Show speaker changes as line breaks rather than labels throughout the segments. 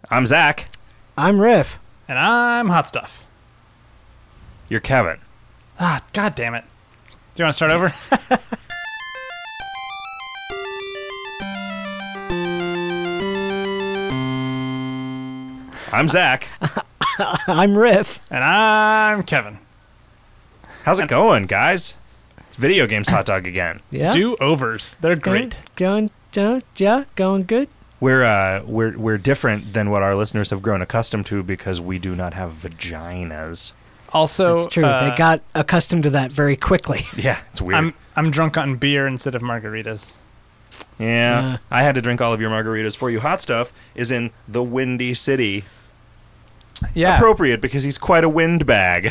I'm Zach.
I'm Riff.
And I'm Hot Stuff.
You're Kevin.
Ah, God damn it. Do you want to start over?
I'm Zach.
I'm Riff.
And I'm Kevin.
How's it going, guys? It's Video Games Hot Dog again.
Yeah.
Do-overs. They're great.
Going good.
We're different than what our listeners have grown accustomed to because we do not have vaginas.
Also,
It's true. They got accustomed to that very quickly.
Yeah, it's weird.
I'm drunk on beer instead of margaritas.
Yeah, I had to drink all of your margaritas for you. Hot Stuff is in the Windy City.
Yeah.
Appropriate because he's quite a windbag.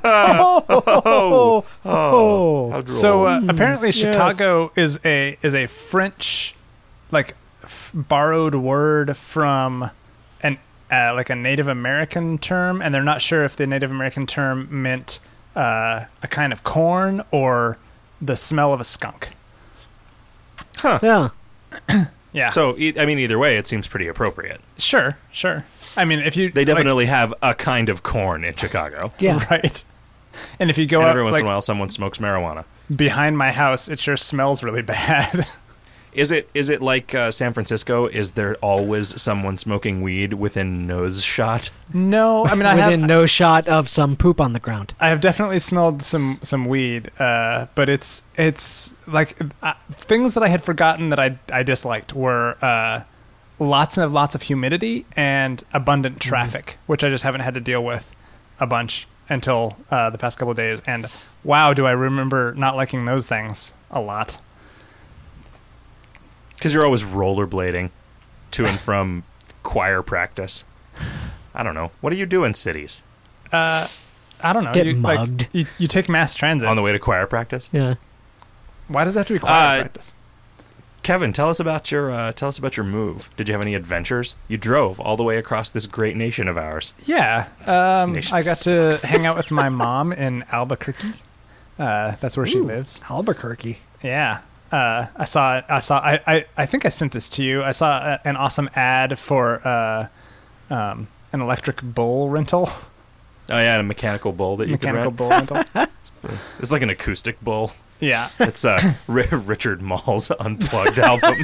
Oh.
How droll.
So apparently
yes.
Chicago is a French, like, borrowed word from an like a Native American term, and they're not sure if the Native American term meant a kind of corn or the smell of a skunk.
Yeah.
Yeah.
So, either way, it seems pretty appropriate.
Sure. I mean, if you
They definitely have a kind of corn in Chicago.
Yeah.
right. And if you go
And
out
every once in a
like,
while, someone smokes marijuana.
behind my house, it sure smells really bad.
Is it like San Francisco? Is there always someone smoking weed within nose shot?
No, I mean
Within no shot of some poop on the ground.
I have definitely smelled some weed, but it's like things that I had forgotten that I disliked were lots of humidity and abundant traffic, which I just haven't had to deal with a bunch until the past couple of days. And wow, do I remember not liking those things a lot.
Because you're always rollerblading to and from choir practice. I don't know. What do you do in cities?
I don't know.
Get
you,
mugged.
Like, you take mass transit.
On the way to choir practice?
Yeah.
Why does that have to be choir practice?
Kevin, tell us about your move. Did you have any adventures? You drove all the way across this great nation of ours.
Yeah,
nation
I got
sucks.
to hang out with my mom in Albuquerque. That's where she lives.
Albuquerque.
Yeah. I think I sent this to you. I saw an awesome ad for an electric bull rental.
Oh yeah, and a mechanical bull that you
Mechanical
can
bull rental.
rent. It's like an acoustic bull.
Yeah.
It's Richard Mall's Unplugged album.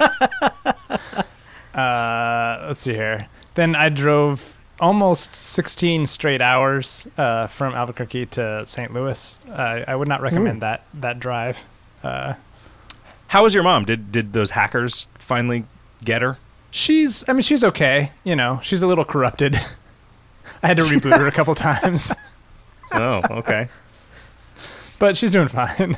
Let's see here. Then I drove almost 16 straight hours from Albuquerque to St. Louis. I would not recommend that drive.
How was your mom? Did those hackers finally get her?
She's okay. You know, she's a little corrupted. I had to reboot her a couple times,
Oh, okay.
but she's doing fine.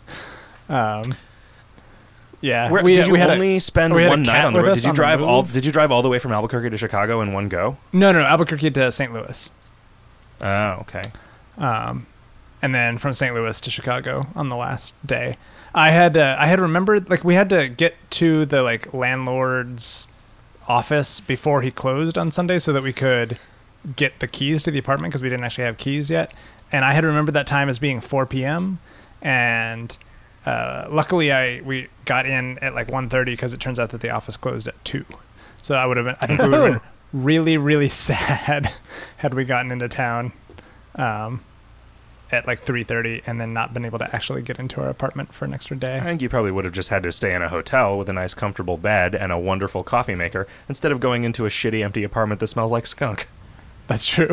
Yeah.
Did you
had
only spend
we had a
one night
cat
on the
with
road?
us
Did you
on the
drive
move?
Did you drive all the way from Albuquerque to Chicago in one go?
No, Albuquerque to St. Louis.
Oh, okay.
And then from St. Louis to Chicago on the last day. I had remembered, like, we had to get to the, like, landlord's office before he closed on Sunday so that we could get the keys to the apartment because we didn't actually have keys yet. And I had remembered that time as being 4 p.m. And luckily we got in at like 1:30 because it turns out that the office closed at 2. So I think we would have been really, really sad had we gotten into town at like 3:30 and then not been able to actually get into our apartment for an extra day.
I think you probably would have just had to stay in a hotel with a nice comfortable bed and a wonderful coffee maker instead of going into a shitty empty apartment that smells like skunk.
That's true.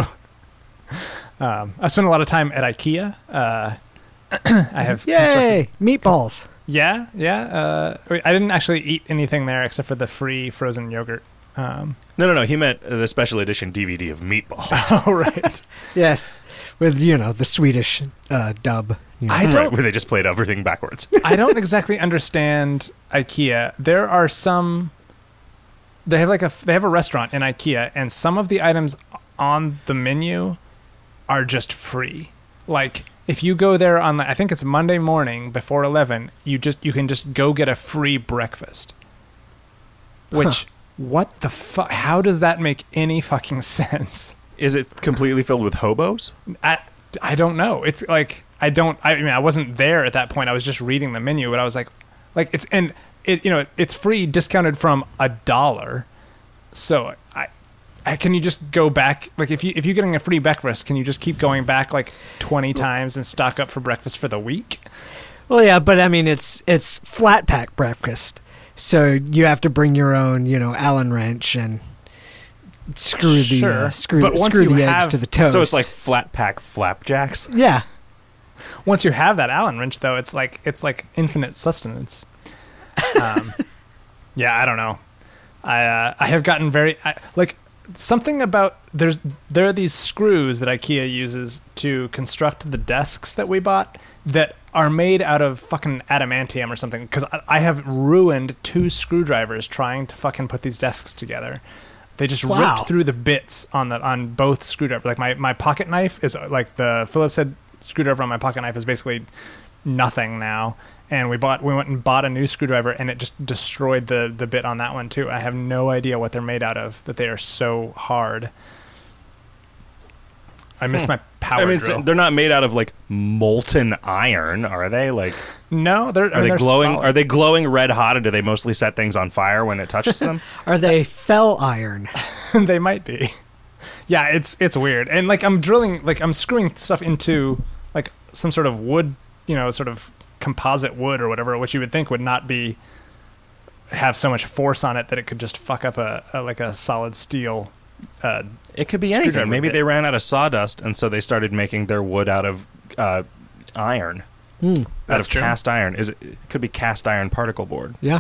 I spent a lot of time at IKEA. I have
Yay! Meatballs.
Yeah. I didn't actually eat anything there except for the free frozen yogurt.
No. He meant the special edition DVD of Meatballs.
Oh, right.
Yes. With, the Swedish dub.
I
Right,
don't.
where they just played everything backwards.
I don't exactly understand IKEA. There are some. They have a restaurant in IKEA, and some of the items on the menu are just free. Like, if you go there on I think it's Monday morning before 11, you can just go get a free breakfast. Which, what the fuck? How does that make any fucking sense?
Is it completely filled with hobos?
I don't know. It's like I wasn't there at that point. I was just reading the menu, but I was like it's free, discounted from $1. So can you just go back? Like, if you're getting a free breakfast, can you just keep going back like 20 times and stock up for breakfast for the week?
Well, yeah, but I mean, it's flat pack breakfast, so you have to bring your own, Allen wrench and screw
Sure.
the screw
But once
screw
you
the eggs
have-
to the toast.
So it's like flat pack flapjacks.
yeah.
Once you have that Allen wrench, though, it's like infinite sustenance. Yeah, I don't know. I have gotten like something about there are these screws that IKEA uses to construct the desks that we bought that are made out of fucking adamantium or something, because I have ruined 2 screwdrivers trying to fucking put these desks together. They just
Wow.
ripped through the bits on both screwdrivers. Like my pocket knife is like the Phillips head screwdriver on my pocket knife is basically nothing now. And we went and bought a new screwdriver, and it just destroyed the bit on that one too. I have no idea what they're made out of, that they are so hard. I miss my power
I mean,
drill.
they're not made out of like molten iron, are they? Like,
No, they're
are they glowing?
solid.
Are they glowing red hot, or do they mostly set things on fire when it touches them?
Are they fell iron?
They might be. Yeah, it's weird. And like I'm screwing stuff into like some sort of wood, sort of composite wood or whatever, which you would think would not have so much force on it that it could just fuck up a solid steel.
It could be anything.
Screwdriver
Maybe
bit.
they ran out of sawdust, and so they started making their wood out of iron, out
That's
of
true.
cast iron. It could be cast iron particle board.
Yeah.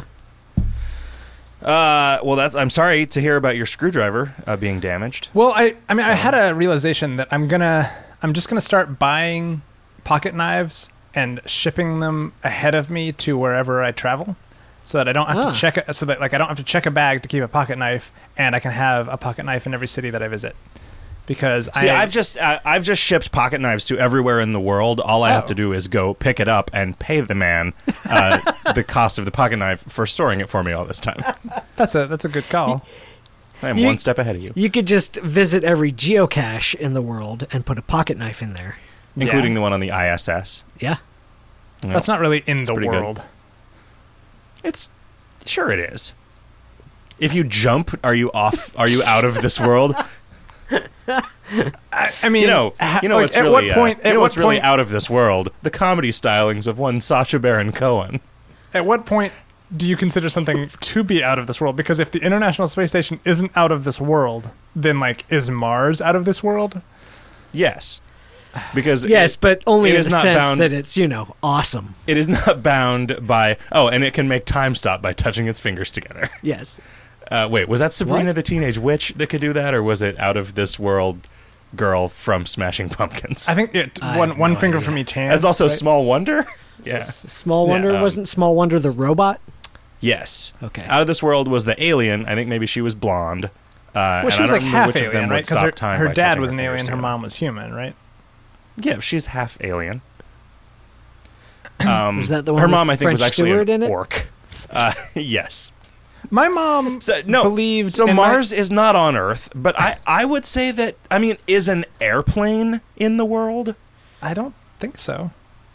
Well, I'm sorry to hear about your screwdriver being damaged.
Well, I mean, I had a realization that I'm just gonna start buying pocket knives and shipping them ahead of me to wherever I travel, so that I don't have to check it. So that like I don't have to check a bag to keep a pocket knife, and I can have a pocket knife in every city that I visit. Because
I've just shipped pocket knives to everywhere in the world. All I have to do is go pick it up and pay the man the cost of the pocket knife for storing it for me all this time.
that's a good call.
I am
You-
one step ahead of you,
You could just visit every geocache in the world and put a pocket knife in there.
including
Yeah.
the one on the ISS.
Yeah.
Yeah.
That's not really in the
pretty good.
world.
It's sure it is. If you jump, are you off? Are you out of this world?
I mean,
You know
like,
what's
at
really
what point?
you
At
know
what
what's really
point?
out of this world? The comedy stylings of one Sacha Baron Cohen.
At what point do you consider something to be out of this world? Because if the International Space Station isn't out of this world, then like is Mars out of this world?
Yes, because
Yes, but only
it
in
is
the
not
sense
bound-
that it's, awesome.
it is not bound by and it can make time stop by touching its fingers together.
Yes.
Wait, was that Sabrina
What?
the Teenage Witch that could do that, or was it out of this world girl from Smashing Pumpkins?
I think
I
one
have
one
no
finger
idea.
from each hand.
That's also
right?
Small Wonder. Yeah.
Small Wonder
Yeah,
wasn't Small Wonder the robot?
Yes.
Okay.
Out of this world was the alien. I think maybe she was blonde.
Well,
and
she
I
was
don't
like
remember
half
which of them
alien,
would
right? Because
stop time
her
by
dad
touching
was an
fingers
alien, her
together.
mom was human, right?
Yeah, she's half alien.
Was that the one
Her
with
mom, I think, was
French
actually
Stewart
an
in it?
orc. Yes.
My mom believed.
So
in
Mars is not on Earth, but I would say that, I mean, is an airplane in the world?
I don't think so.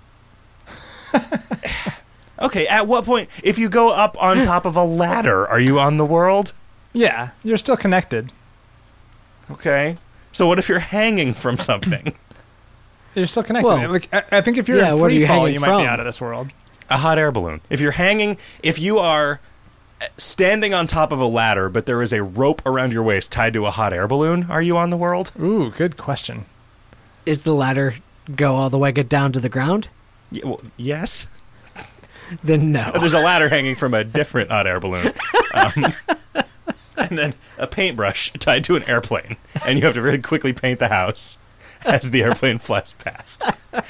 Okay, at what point, if you go up on top of a ladder, are you on the world?
Yeah, you're still connected.
Okay. So what if you're hanging from something?
You're still connected.
Well,
Like I think if you're
yeah,
in
what are
free
you
fall,
hanging
you might be
from?
out of this world.
A hot air balloon. If you are standing on top of a ladder, but there is a rope around your waist tied to a hot air balloon, are you on the world?
Ooh, good question.
Is the ladder go all the way down to the ground?
Yes.
Then no.
There's a ladder hanging from a different hot air balloon. And then a paintbrush tied to an airplane. And you have to really quickly paint the house as the airplane flies past.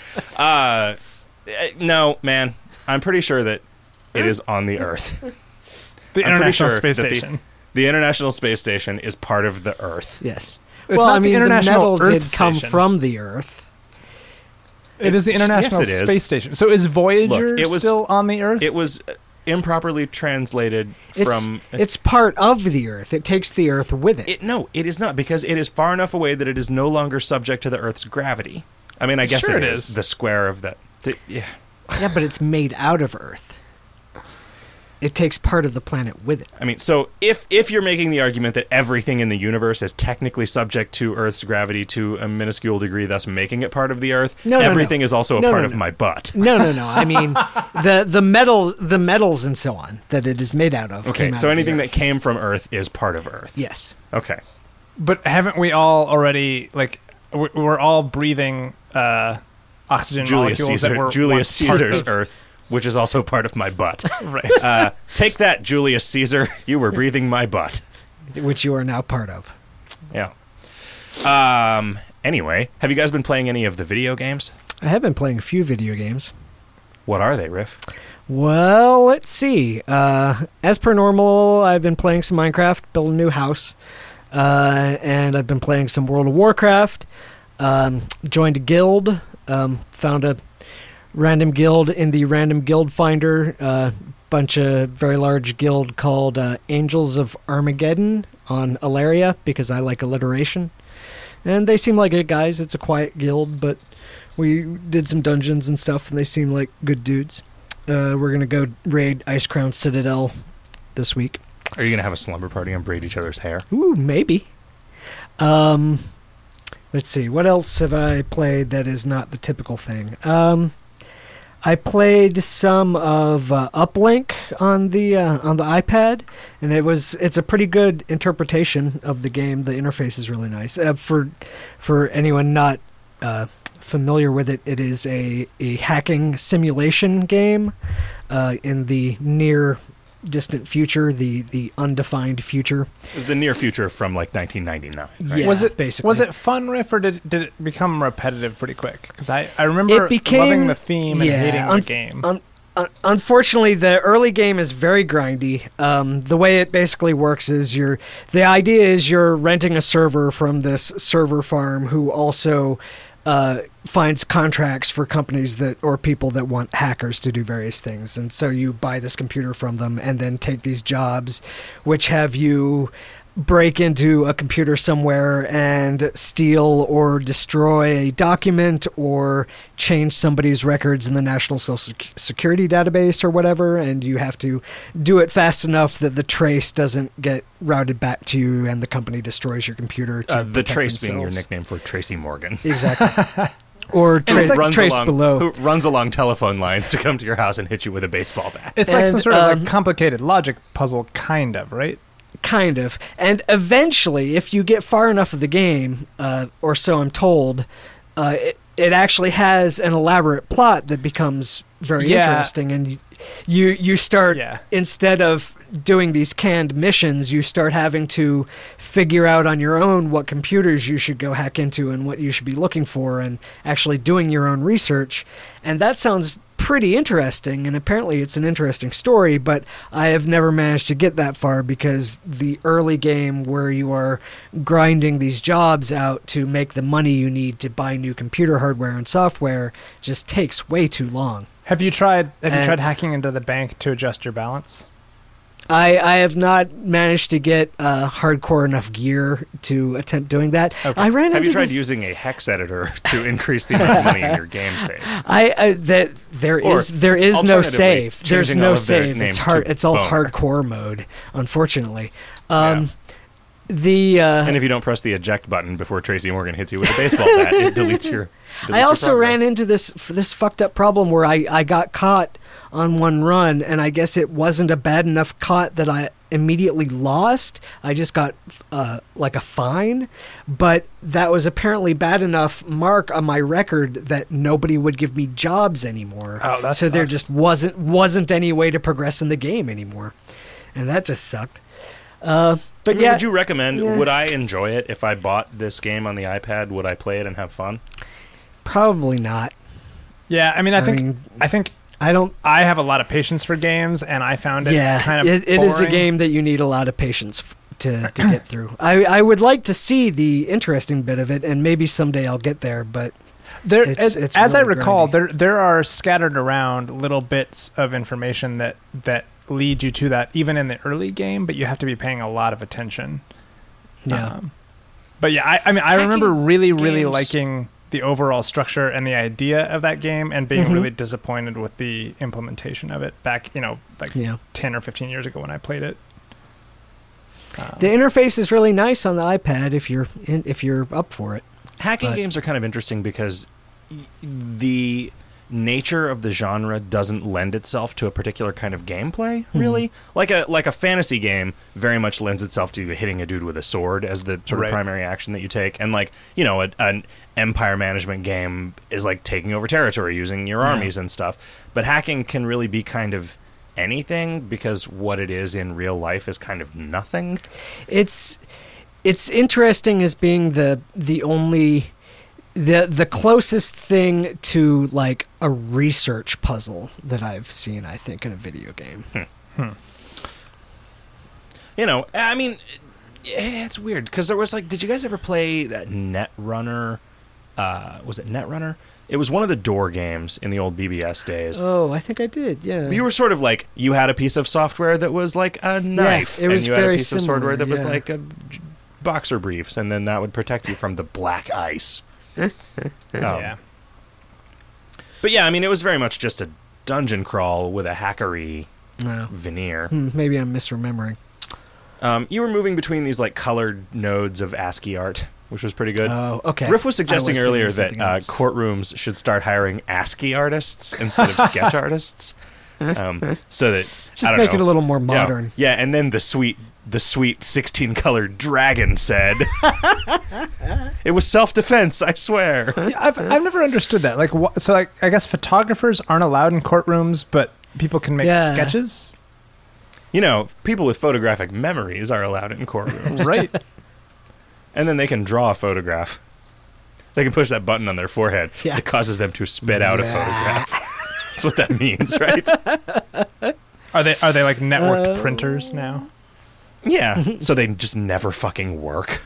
No, man. I'm pretty sure that it is on the Earth.
The
I'm pretty
International
sure
Space
that
Station.
The International Space Station is part of the Earth.
Yes.
It's
well,
not
I
the
mean, the
International
metal
Earth
did come
Station.
from the Earth.
It is the International
yes, it is.
Space Station. So is Voyager
Look, it was-
still on the Earth?
It was improperly translated from...
It's part of the Earth. It takes the Earth with it.
No, it is not, because it is far enough away that it is no longer subject to the Earth's gravity. I mean, I guess
Sure
it
it
is.
is.
The square of the... Yeah.
Yeah, but it's made out of Earth. it takes part of the planet with it.
I mean, so if you're making the argument that everything in the universe is technically subject to Earth's gravity to a minuscule degree, thus making it part of the Earth, everything is also a part of my butt.
No. I mean, the metals and so on that it is made out of.
Okay, so anything that came from Earth is part of Earth.
Yes.
Okay.
But haven't we all already, like, we're all breathing oxygen molecules that were
Julius
once part
Caesar's
of
Earth, which is also part of my butt.
Right.
Take that, Julius Caesar. You were breathing my butt.
Which you are now part of.
Yeah. Anyway, have you guys been playing any of the video games?
I have been playing a few video games.
What are they, Riff?
Well, let's see. As per normal, I've been playing some Minecraft, build a new house. And I've been playing some World of Warcraft. Joined a guild. Found a random guild in the Random Guild Finder. Bunch of very large guild called Angels of Armageddon on Alaria, because I like alliteration. And they seem like good guys. It's a quiet guild, but we did some dungeons and stuff, and they seem like good dudes. We're going to go raid Icecrown Citadel this week.
Are you going to have a slumber party and braid each other's hair?
Ooh, maybe. Let's see. What else have I played that is not the typical thing? I played some of Uplink on the iPad, and it's a pretty good interpretation of the game. The interface is really nice. For anyone not familiar with it, it is a hacking simulation game in the near distant future, the undefined future.
It was the near future from like 1999. Right?
Yeah,
was it
basically?
Was it fun, Riff, or did it become repetitive pretty quick? Because I remember loving the theme and hating the game.
Unfortunately, the early game is very grindy. The way it basically works is the idea is you're renting a server from this server farm who also finds contracts for companies or people that want hackers to do various things. And so you buy this computer from them and then take these jobs, which have you break into a computer somewhere and steal or destroy a document or change somebody's records in the National Social Security database or whatever, and you have to do it fast enough that the trace doesn't get routed back to you and the company destroys your computer to
the trace
themselves.
being your nickname for Tracy Morgan.
Exactly. Or trace below.
Who runs along telephone lines to come to your house and hit you with a baseball bat.
It's like some sort of like complicated logic puzzle, kind of, right?
Kind of. And eventually, if you get far enough of the game, or so I'm told, it actually has an elaborate plot that becomes very interesting. And you start, instead of doing these canned missions, you start having to figure out on your own what computers you should go hack into and what you should be looking for, and actually doing your own research. And that sounds pretty interesting, and apparently it's an interesting story, but I have never managed to get that far because the early game where you are grinding these jobs out to make the money you need to buy new computer hardware and software just takes way too long.
Have you tried hacking into the bank to adjust your balance?
I have not managed to get hardcore enough gear to attempt doing that.
Okay.
Have
you tried using a hex editor to increase the amount of money in your game save?
There is no save. There's no save. It's hard. It's all
boner.
hardcore mode, unfortunately.
And if you don't press the eject button before Tracy Morgan hits you with a baseball bat, it deletes your.
I also ran into this fucked up problem where I got caught on one run, and I guess it wasn't a bad enough caught that I immediately lost. I just got like a fine, but that was apparently bad enough mark on my record that nobody would give me jobs anymore.
Oh, that
so
sucks.
there just wasn't any way to progress in the game anymore, and that just sucked. But
would you recommend? Would I enjoy it if I bought this game on the iPad? Would I play it and have fun?
Probably not.
Yeah, I mean, I think I have a lot of patience for games, and I found it kind of
it is a game that you need a lot of patience to get through. I would like to see the interesting bit of it, and maybe someday I'll get there, but it's
as I
really
recall,
grindy.
there are scattered around little bits of information that lead you to that, even in the early game, but you have to be paying a lot of attention.
Yeah.
But yeah, I remember really liking the overall structure and the idea of that game, and being really disappointed with the implementation of it back, 10 or 15 years ago when I played it.
The interface is really nice on the iPad if you're up for it.
Hacking games are kind of interesting because the nature of the genre doesn't lend itself to a particular kind of gameplay, really. Like a fantasy game very much lends itself to hitting a dude with a sword as the sort of primary action that you take. And an empire management game is like taking over territory using your armies and stuff. But hacking can really be kind of anything, because what it is in real life is kind of nothing.
It's interesting as being the only the closest thing to like a research puzzle that I've seen, I think, in a video game.
I mean, it's weird because there was did you guys ever play that Netrunner? Was it Netrunner? It was one of the door games in the old BBS days.
Oh, I think I did, yeah.
You were sort of you had a piece of software that was like a knife.
Yeah, it was
and you
very
had a piece
similar,
of software that was like a boxer briefs, and then that would protect you from the black ice.
Yeah.
But yeah, I mean, it was very much just a dungeon crawl with a hackery veneer.
Maybe I'm misremembering.
You were moving between these colored nodes of ASCII art, which was pretty good.
Oh, okay.
Riff was suggesting earlier that courtrooms should start hiring ASCII artists instead of sketch artists, so that
just make it a little more modern.
Yeah, and then the sweet 16-colored dragon said, "It was self-defense, I swear."
I've never understood that. I guess photographers aren't allowed in courtrooms, but people can make sketches.
People with photographic memories are allowed in courtrooms,
right?
And then they can draw a photograph. They can push that button on their forehead that causes them to spit out a photograph. That's what that means, right?
Are they like networked printers now?
Yeah.
So they just never fucking work.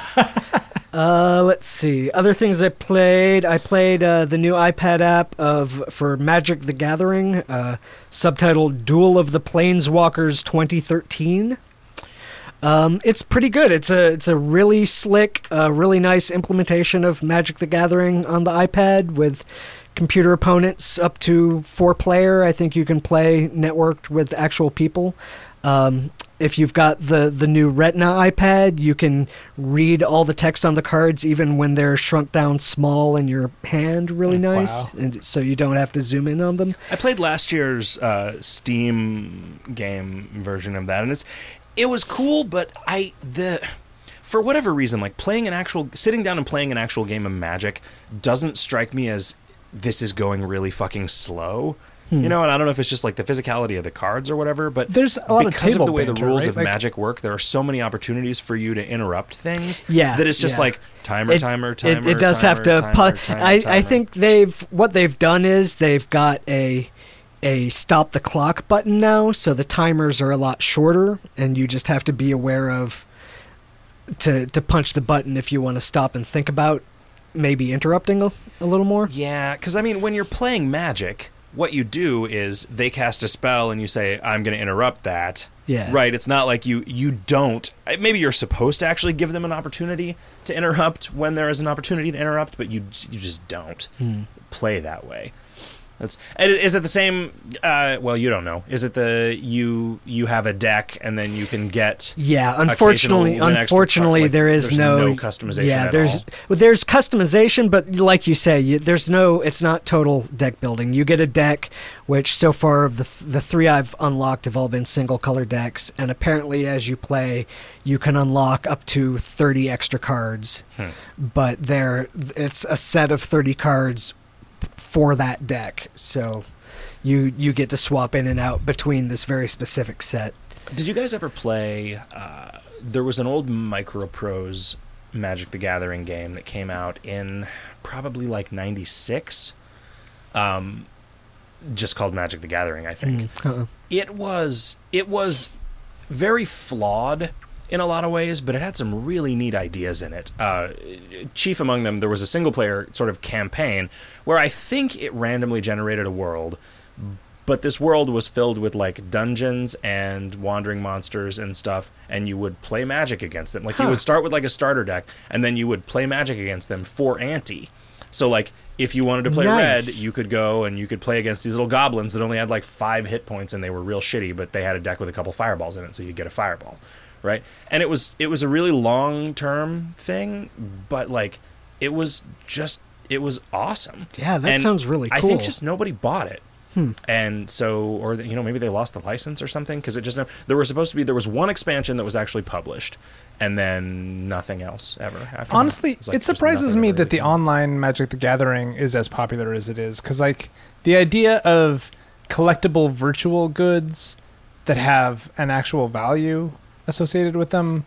Let's see. Other things I played. I played the new iPad app for Magic the Gathering, subtitled Duel of the Planeswalkers 2013. It's pretty good. It's a really slick, really nice implementation of Magic the Gathering on the iPad with computer opponents up to 4-player. I think you can play networked with actual people. If you've got the new Retina iPad, you can read all the text on the cards even when they're shrunk down small in your hand really nice.
Wow.
And so you don't have to zoom in on them.
I played last year's Steam game version of that, and it was cool, but for whatever reason, sitting down and playing an actual game of Magic doesn't strike me as this is going really fucking slow. And I don't know if it's just the physicality of the cards or whatever, but
there's a lot
because
of
of the way the
banter,
rules
right?
of Magic work, there are so many opportunities for you to interrupt things
that
it's just timer.
It does have to. I think what they've done is they've got a stop the clock button now, so the timers are a lot shorter, and you just have to be aware of to punch the button if you want to stop and think about maybe interrupting a little more.
Yeah, because when you're playing Magic, what you do is they cast a spell and you say, I'm going to interrupt that.
Yeah.
Right? It's not like you don't... Maybe you're supposed to actually give them an opportunity to interrupt when there is an opportunity to interrupt, but you just don't play that way. Is it the same... well, you don't know. Is it you have a deck and then you can get...
Yeah, unfortunately there is no
customization
at
all?
There's customization, but like you say, it's not total deck building. You get a deck, which so far of the 3 I've unlocked have all been single color decks, and apparently as you play, you can unlock up to 30 extra cards, but it's a set of 30 cards for that deck, so you get to swap in and out between this very specific set.
Did you guys ever play there was an old Microprose Magic the Gathering game that came out in probably 96, just called Magic the Gathering, I think. It was very flawed in a lot of ways, but it had some really neat ideas in it. Chief among them, there was a single-player sort of campaign where I think it randomly generated a world, but this world was filled with dungeons and wandering monsters and stuff, and you would play Magic against them. You would start with a starter deck, and then you would play Magic against them for ante. So like if you wanted to play
Nice.
red, you could go and you could play against these little goblins that only had like 5 hit points and they were real shitty, but they had a deck with a couple fireballs in it, so you get a fireball, right? And it was a really long-term thing, but like it was awesome.
Yeah, that
And
sounds really cool.
I think just nobody bought it. And so, or maybe they lost the license or something, because there was one expansion that was actually published, and then nothing else ever after.
Honestly,
that.
it surprises me that the online Magic the Gathering is as popular as it is, because like the idea of collectible virtual goods that have an actual value associated with them,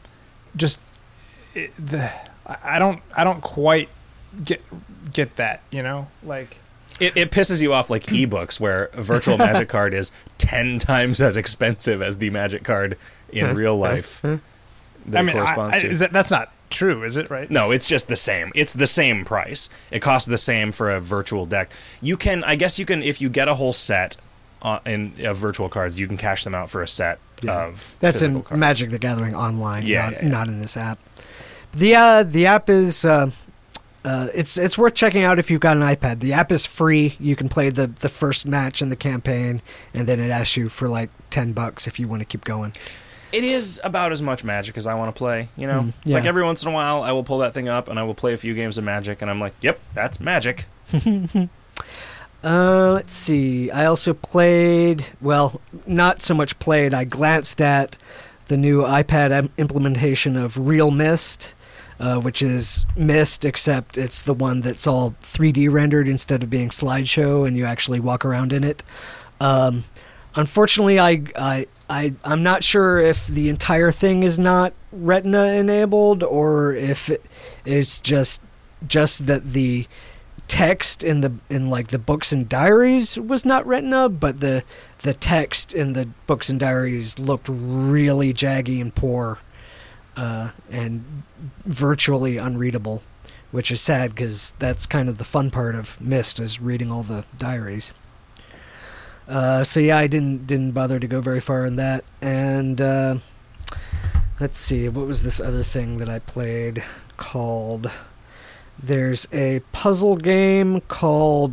I don't quite get that, like.
It pisses you off like ebooks, where a virtual Magic card is 10 times as expensive as the Magic card in real life. Corresponds to.
That's not true, is it? Right?
No, it's just the same. It's the same price. It costs the same for a virtual deck. I guess you can, if you get a whole set of virtual cards, you can cash them out for a set of.
That's
physical
in
cards.
Magic the Gathering online, not in this app. The app is. It's worth checking out if you've got an iPad. The app is free. You can play the first match in the campaign, and then it asks you for like $10 if you want to keep going.
It is about as much Magic as I want to play, It's like every once in a while I will pull that thing up and I will play a few games of Magic, and I'm like, yep, that's Magic.
Let's see. I also played, well, not so much played. I glanced at the new iPad implementation of Real Mist. Which is Mist, except it's the one that's all 3D rendered instead of being slideshow, and you actually walk around in it. Unfortunately, I'm not sure if the entire thing is not Retina enabled, or if it is just that the text in like the books and diaries was not Retina, but the text in the books and diaries looked really jaggy and poor. And virtually unreadable, which is sad because that's kind of the fun part of Myst, is reading all the diaries. So yeah, I didn't bother to go very far in that. And let's see, what was this other thing that I played called? There's a puzzle game called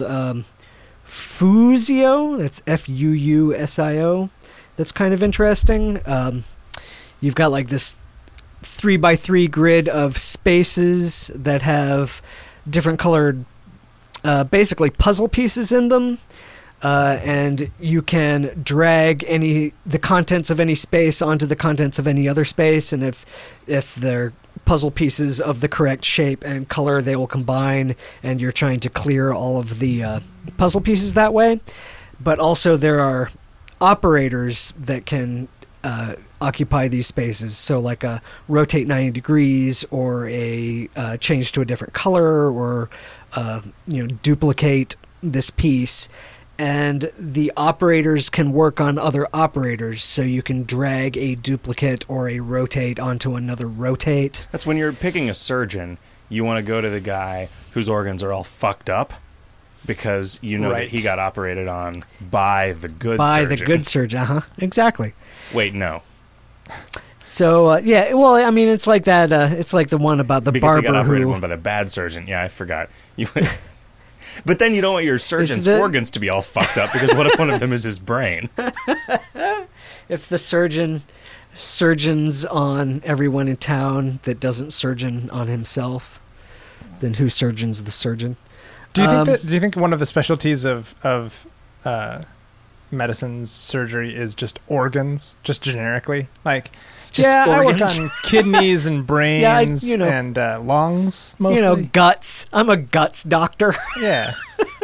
Fusio. That's Fuusio. That's kind of interesting. You've got like this 3x3 grid of spaces that have different colored basically puzzle pieces in them, and you can drag the contents of any space onto the contents of any other space, and if they're puzzle pieces of the correct shape and color, they will combine, and you're trying to clear all of the puzzle pieces that way. But also there are operators that can occupy these spaces, so like a rotate 90 degrees, or a change to a different color, or duplicate this piece, and the operators can work on other operators, so you can drag a duplicate or a rotate onto another rotate.
That's when you're picking a surgeon, you want to go to the guy whose organs are all fucked up, because that he got operated on by the good surgeon.
By the good surgeon, exactly.
Wait, no.
So yeah, well, I mean, it's like that. It's like the one about the
because
barber
he got operated
who.
on by the bad surgeon. Yeah, I forgot. But then you don't want your surgeon's organs to be all fucked up, because what if one of them is his brain?
If the surgeons on everyone in town that doesn't surgeon on himself, then who surgeons the surgeon?
Do you think one of the specialties of medicine's surgery is just organs, just generically? Like,
just
I work
organs.
on kidneys and brains and lungs mostly.
Guts. I'm a guts doctor.
Yeah.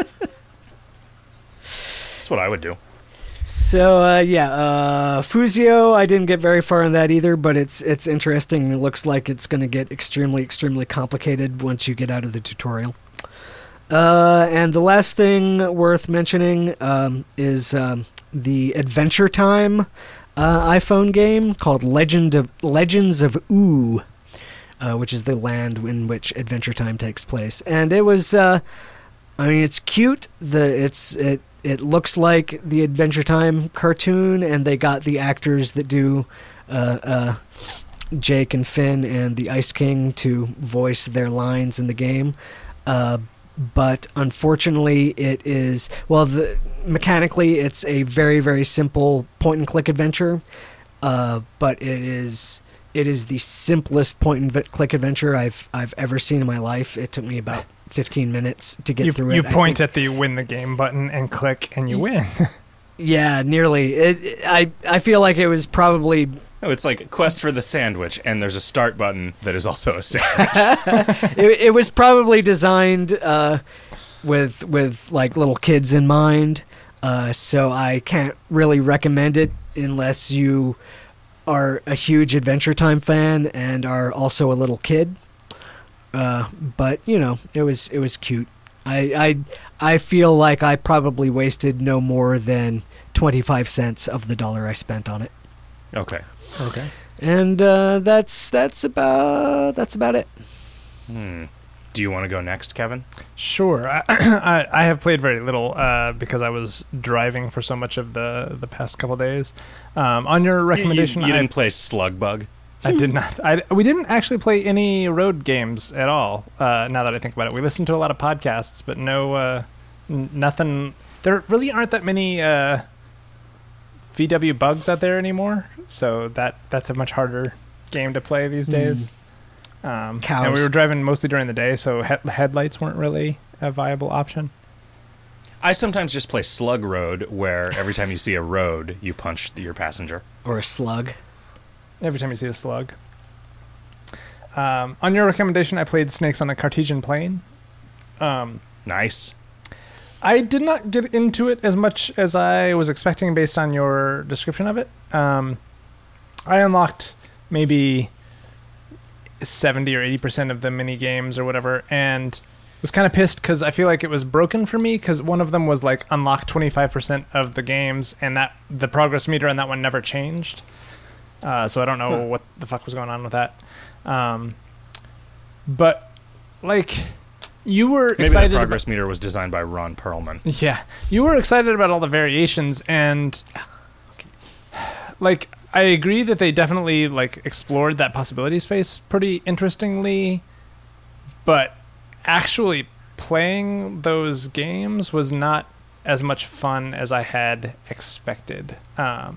That's what I would do.
So Fusio, I didn't get very far in that either, but it's interesting. It looks like it's going to get extremely, extremely complicated once you get out of the tutorial. And the last thing worth mentioning is the Adventure Time iPhone game called Legends of Ooh, which is the land in which Adventure Time takes place. And it was, it's cute. It looks like the Adventure Time cartoon, and they got the actors that do Jake and Finn and the Ice King to voice their lines in the game. but unfortunately it is, mechanically it's a very, very simple point-and-click adventure, but it is the simplest point-and-click adventure I've ever seen in my life. It took me about 15 minutes to get through it.
You point at the win the game button and click and you win.
Yeah, nearly. I feel like it was probably...
Oh, it's like Quest for the Sandwich, and there's a start button that is also a sandwich.
It was probably designed with like little kids in mind, so I can't really recommend it unless you are a huge Adventure Time fan and are also a little kid. But it was cute. I feel like I probably wasted no more than 25 cents of the dollar I spent on it.
Okay.
And that's about it.
Do you want to go next, Kevin?
Sure. I have played very little because I was driving for so much of the past couple of days. On your recommendation,
you didn't play Slugbug?
I did not. We didn't actually play any road games at all. Now that I think about it, we listened to a lot of podcasts, but nothing. There really aren't that many VW bugs out there anymore, so that's a much harder game to play these days. And we were driving mostly during the day, so headlights weren't really a viable option.
I sometimes just play Slug Road, where every time you see a road, you punch your passenger.
Or a slug.
Every time you see a slug. On your recommendation, I played Snakes on a Cartesian Plane.
Nice.
I did not get into it as much as I was expecting based on your description of it. I unlocked maybe 70 or 80% of the mini games or whatever, and was kind of pissed because I feel like it was broken for me because one of them was like unlock 25% of the games, and that the progress meter on that one never changed. So I don't know what the fuck was going on with that. But like, you were excited.
Maybe the progress meter was designed by Ron Perlman.
Yeah, you were excited about all the variations, and like, I agree that they definitely like explored that possibility space pretty interestingly, but actually playing those games was not as much fun as I had expected. I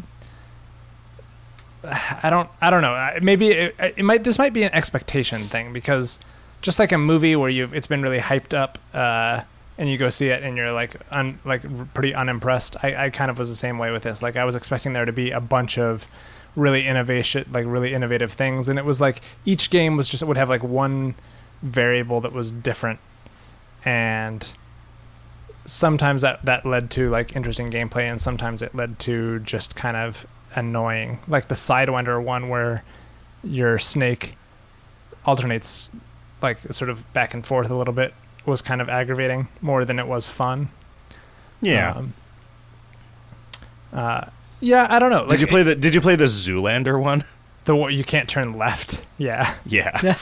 don't know. Maybe this might be an expectation thing, because just like a movie where it's been really hyped up, and you go see it and you're like pretty unimpressed. I kind of was the same way with this. Like, I was expecting there to be a bunch of really innovative things, and it was like each game would have like one variable that was different, and sometimes that led to like interesting gameplay, and sometimes it led to just kind of annoying, like the Sidewinder one where your snake alternates like sort of back and forth a little bit, was kind of aggravating more than it was fun.
Yeah.
Yeah, I don't know. Like,
Did you play the Zoolander one?
The one you can't turn left. Yeah.
Yeah.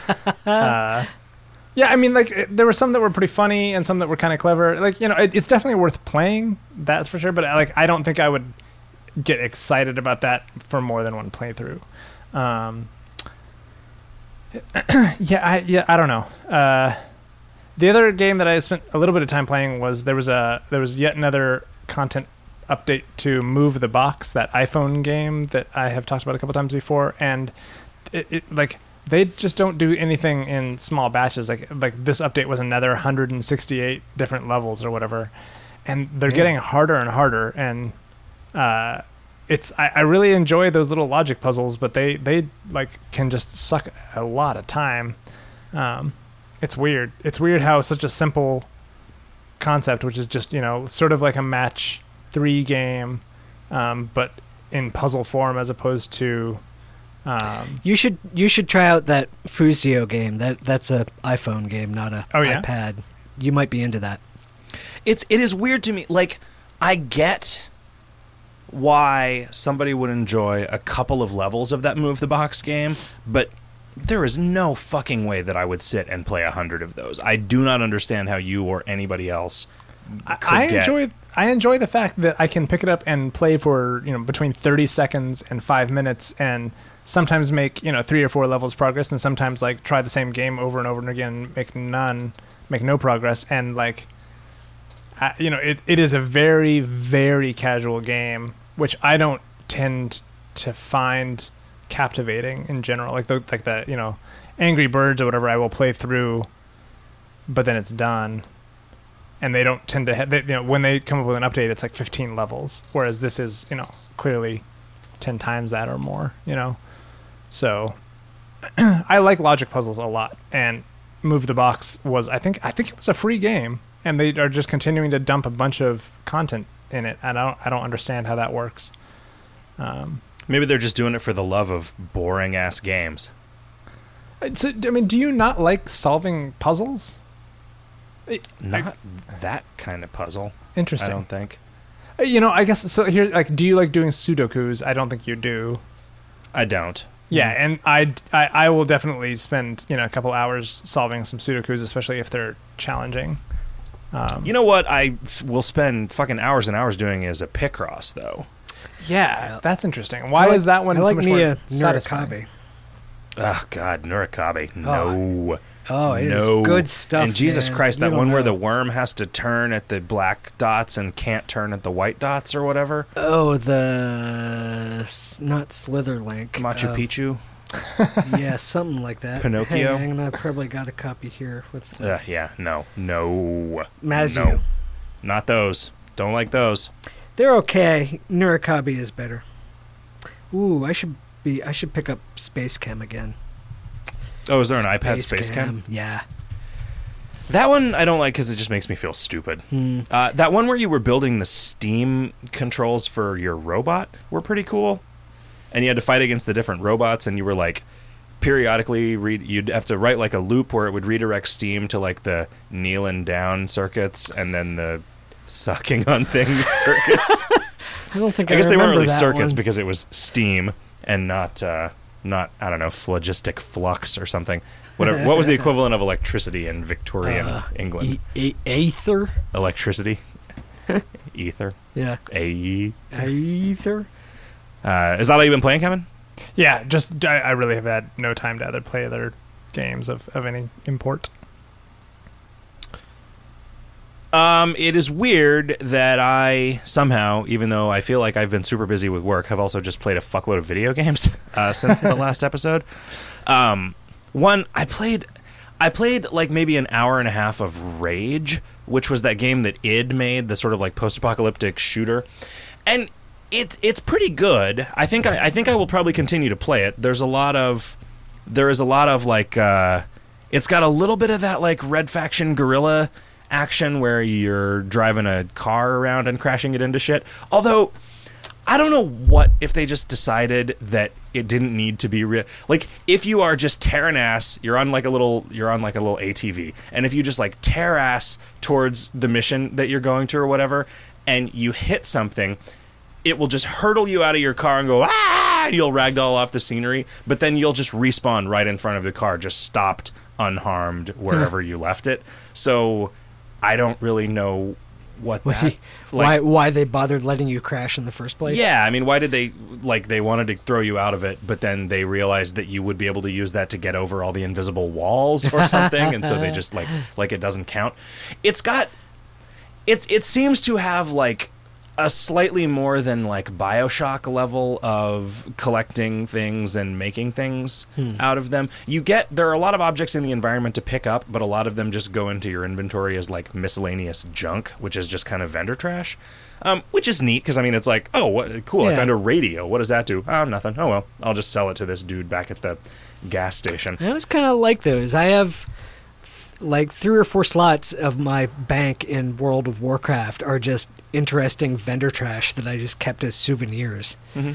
Yeah, I mean, like, there were some that were pretty funny and some that were kind of clever. Like, it's definitely worth playing, that's for sure. But like, I don't think I would get excited about that for more than one playthrough. I don't know. The other game that I spent a little bit of time playing was there was yet another content update to Move the Box, that iPhone game that I have talked about a couple times before, and it like, they just don't do anything in small batches. Like this update was another 168 different levels or whatever, and they're getting harder and harder. And I really enjoy those little logic puzzles, but they like can just suck a lot of time. It's weird. It's weird how such a simple concept, which is just sort of like a match 3 game, but in puzzle form as opposed to.
You should try out that Fusio game. That's a iPhone game, not a iPad. You might be into that.
It is weird to me. Like, I get why somebody would enjoy a couple of levels of that Move the Box game, but there is no fucking way that I would sit and play 100 of those. I do not understand how you or anybody else
I enjoy the fact that I can pick it up and play for between 30 seconds and 5 minutes, and sometimes make 3 or 4 levels progress, and sometimes like try the same game over and over and again, make none. make no progress, and like, it is a very, very casual game, which I don't tend to find captivating in general. Like the Angry Birds or whatever, I will play through, but then it's done. And they don't tend to when they come up with an update, it's like 15 levels, whereas this is clearly 10 times that or more. So I like logic puzzles a lot, and Move the Box was I think it was a free game, and they are just continuing to dump a bunch of content in it, and I don't understand how that works.
Maybe they're just doing it for the love of boring ass games.
So, I mean, do you not like solving puzzles?
Not that kind of puzzle.
Interesting.
I don't think.
I guess so. Here, like, do you like doing Sudokus? I don't think you do.
I don't.
Yeah, and I will definitely spend a couple hours solving some Sudokus, especially if they're challenging.
You know what I will spend fucking hours and hours doing is a Picross, though.
Yeah, that's interesting. Why is that one so much more satisfying?
Oh God, Nurikabe. No.
Oh, it is good stuff.
And Jesus
man.
Christ, that one where the worm has to turn at the black dots and can't turn at the white dots or whatever.
Oh, not Slitherlink.
Machu Picchu.
Yeah, something like that.
Pinocchio.
Hang on, I probably got a copy here. What's this?
Yeah, no.
Mazu.
No. Not those. Don't like those.
They're okay. Nurikabe is better. Ooh, I should pick up Space Chem again.
Oh, is there an iPad Space Chem?
Yeah.
That one I don't like because it just makes me feel stupid. That one where you were building the Steam controls for your robot were pretty cool. And you had to fight against the different robots, and you were like, periodically, you'd have to write like a loop where it would redirect Steam to like the kneeling down circuits and then the sucking on things circuits.
I don't think
I guess they weren't really
one.
circuits because it was Steam and not I don't know, phlogistic flux or something. Whatever. What was the equivalent of electricity in Victorian England?
Aether.
Electricity. Ether.
Yeah.
AE.
Aether.
Is that all you've been playing, Kevin?
Yeah, just I really have had no time to play other games of any import.
It is weird that I somehow, even though I feel like I've been super busy with work, have also just played a fuckload of video games since the last episode. One, I played like maybe an hour and a half of Rage, which was that game that id made, the sort of like post-apocalyptic shooter, and it's pretty good. I think I will probably continue to play it. There is a lot of like it's got a little bit of that like Red Faction guerrilla action where you're driving a car around and crashing it into shit. Although I don't know what if they just decided that it didn't need to be real. Like if you are just tearing ass, you're on like a little ATV, and if you just like tear ass towards the mission that you're going to or whatever, and you hit something, it will just hurtle you out of your car and go ah, and you'll ragdoll off the scenery, but then you'll just respawn right in front of the car, just stopped, unharmed wherever you left it. So I don't really know what that...
why they bothered letting you crash in the first place?
Yeah, I mean, why did they... Like, they wanted to throw you out of it, but then they realized that you would be able to use that to get over all the invisible walls or something, and so they just, like it doesn't count. It seems to have, like, a slightly more than, like, BioShock level of collecting things and making things out of them. There are a lot of objects in the environment to pick up, but a lot of them just go into your inventory as, like, miscellaneous junk, which is just kind of vendor trash, which is neat, because, I mean, it's like, oh, cool, yeah. I found a radio. What does that do? Oh, nothing. Oh, well, I'll just sell it to this dude back at the gas station.
I always kind of like those. I have... like 3 or 4 slots of my bank in World of Warcraft are just interesting vendor trash that I just kept as souvenirs.
Mm-hmm.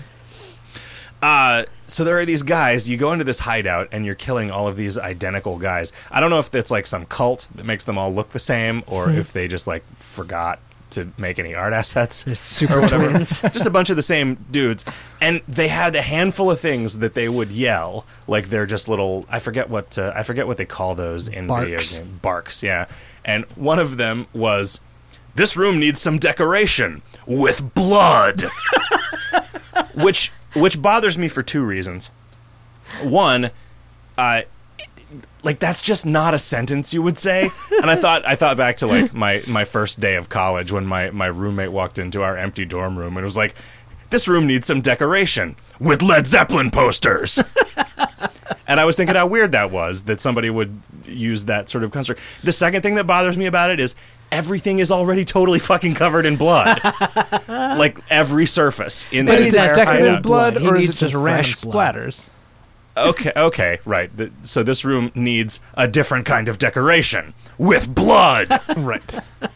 So there are these guys, you go into this hideout and you're killing all of these identical guys. I don't know if it's like some cult that makes them all look the same, or if they just like forgot to make any art assets.
They're super twins.
Just a bunch of the same dudes. And they had a handful of things that they would yell, like they're just little, I forget what they call those in video games. Barks, yeah. And one of them was, "This room needs some decoration with blood." which bothers me for 2 reasons. One, like that's just not a sentence you would say. And I thought back to like my first day of college when my roommate walked into our empty dorm room and was like, "This room needs some decoration with Led Zeppelin posters." And I was thinking how weird that was, that somebody would use that sort of construct. The second thing that bothers me about it is everything is already totally fucking covered in blood. Like every surface in
But
that
is that
entire
decorative
hideout.
blood,
He
or is
needs
it just
some
random
fresh blood.
splatters?
Okay, right. So this room needs a different kind of decoration with blood.
Right.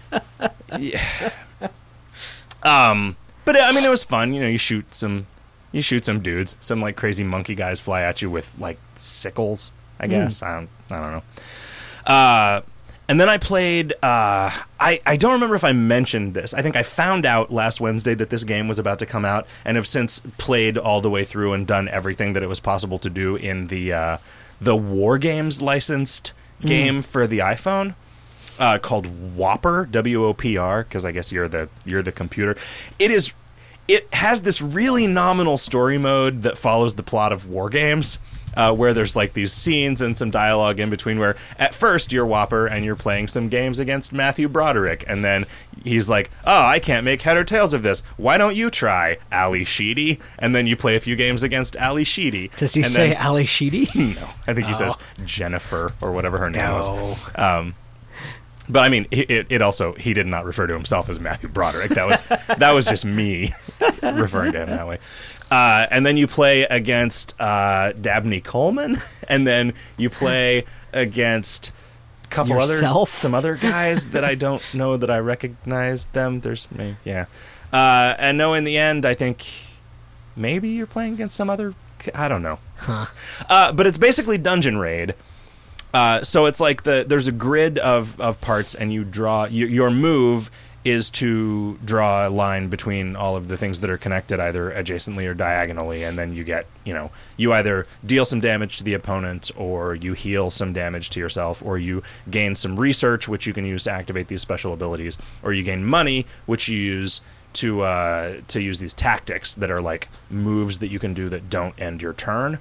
But I mean, it was fun. You know, you shoot some dudes. Some like crazy monkey guys fly at you with like sickles, I guess. I don't know. And then I played. I don't remember if I mentioned this. I think I found out last Wednesday that this game was about to come out, and have since played all the way through and done everything that it was possible to do in the War Games licensed game for the iPhone. Called Whopper, WOPR, because I guess you're the computer. It has this really nominal story mode that follows the plot of War Games, where there's like these scenes and some dialogue in between where at first you're Whopper and you're playing some games against Matthew Broderick, and then he's like, "Oh, I can't make head or tails of this. Why don't you try Ali Sheedy?" And then you play a few games against Ali Sheedy.
Does he
and
say
then,
Ali Sheedy?
No, I think he says Jennifer or whatever her name was. But I mean, it also, he did not refer to himself as Matthew Broderick. That was just me referring to him that way. And then you play against Dabney Coleman, and then you play against a couple some other guys that I don't know that I recognize them. There's maybe, yeah. And no, in the end, I think maybe you're playing against some other, I don't know. But it's basically Dungeon Raid. So it's like there's a grid of parts, and you draw. Your move is to draw a line between all of the things that are connected, either adjacently or diagonally, and then you either deal some damage to the opponent, or you heal some damage to yourself, or you gain some research, which you can use to activate these special abilities, or you gain money, which you use to use these tactics that are like moves that you can do that don't end your turn.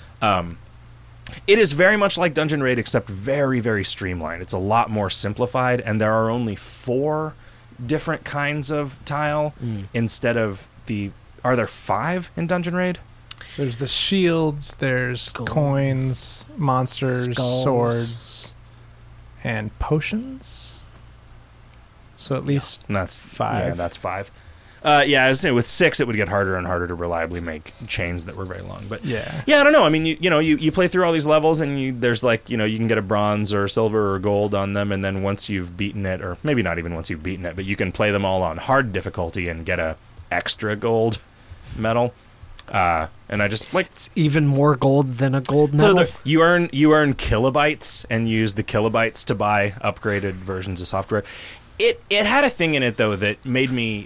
It is very much like Dungeon Raid, except very, very streamlined. It's a lot more simplified, and there are only 4 different kinds of tile instead of Are there 5 in Dungeon Raid?
There's the shields, there's coins, monsters,
Skulls.
swords, and potions. So at least
And that's
5.
Yeah, that's 5. I was saying with 6, it would get harder and harder to reliably make chains that were very long. But
Yeah.
I don't know. I mean, you play through all these levels, and there's like, you can get a bronze or silver or gold on them, and then once you've beaten it, or maybe not even once you've beaten it, but you can play them all on hard difficulty and get a extra gold medal. And I just like,
It's even more gold than a gold medal.
you earn kilobytes, and use the kilobytes to buy upgraded versions of software. It had a thing in it though that made me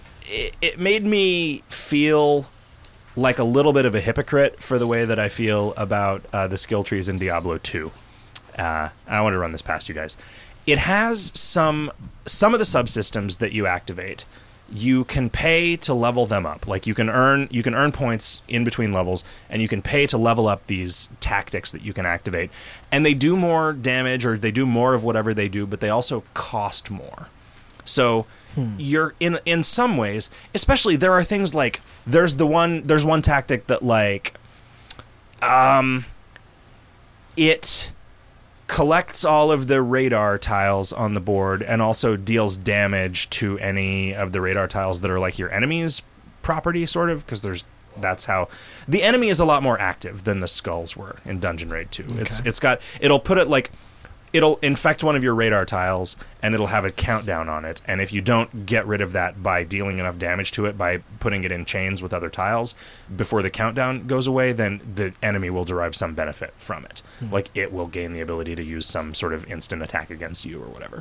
feel like a little bit of a hypocrite for the way that I feel about the skill trees in Diablo 2. I want to run this past you guys. It has some of the subsystems that you activate. You can pay to level them up. Like you can earn points in between levels, and you can pay to level up these tactics that you can activate. And they do more damage, or they do more of whatever they do, but they also cost more. So you're in some ways, especially there are things like there's one tactic that like it collects all of the radar tiles on the board and also deals damage to any of the radar tiles that are like your enemy's property, sort of, because that's how the enemy is a lot more active than the skulls were in Dungeon Raid 2. Okay. It'll put it like, it'll infect one of your radar tiles, and it'll have a countdown on it. And if you don't get rid of that by dealing enough damage to it, by putting it in chains with other tiles before the countdown goes away, then the enemy will derive some benefit from it. Like it will gain the ability to use some sort of instant attack against you or whatever.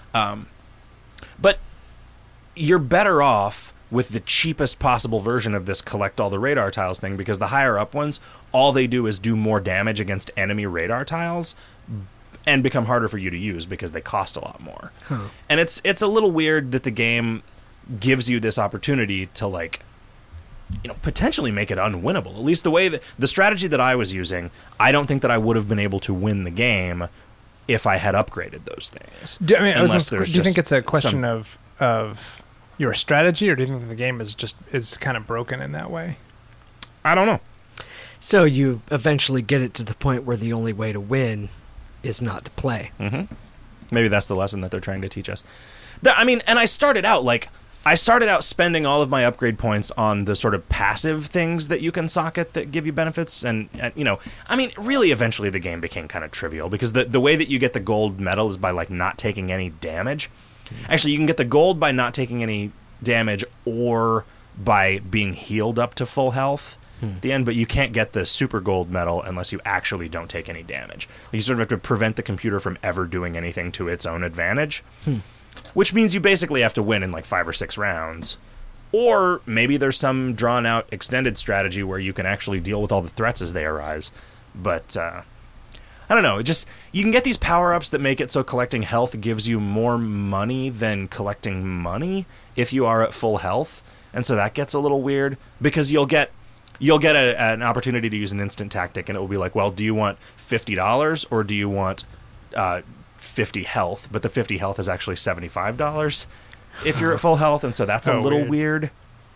But you're better off with the cheapest possible version of this collect all the radar tiles thing, because the higher up ones, all they do is do more damage against enemy radar tiles, and become harder for you to use because they cost a lot more. And it's a little weird that the game gives you this opportunity to like potentially make it unwinnable. At least the way that the strategy that I was using, I don't think that I would have been able to win the game if I had upgraded those things.
Do you think it's a question of your strategy, or do you think the game is kind of broken in that way?
I don't know.
So you eventually get it to the point where the only way to win is not to play.
Mm-hmm. Maybe that's the lesson that they're trying to teach us. And I started out spending all of my upgrade points on the sort of passive things that you can socket that give you benefits. And really eventually the game became kind of trivial because the way that you get the gold medal is by like not taking any damage. Actually, you can get the gold by not taking any damage or by being healed up to full health at the end, but you can't get the super gold medal unless you actually don't take any damage. You sort of have to prevent the computer from ever doing anything to its own advantage. Which means you basically have to win in like 5 or 6 rounds. Or maybe there's some drawn-out extended strategy where you can actually deal with all the threats as they arise. But, I don't know. You can get these power-ups that make it so collecting health gives you more money than collecting money if you are at full health. And so that gets a little weird because you'll get an opportunity to use an instant tactic and it will be like, well, do you want $50 or do you want 50 health, but the 50 health is actually $75 if you're at full health, and so that's a little weird.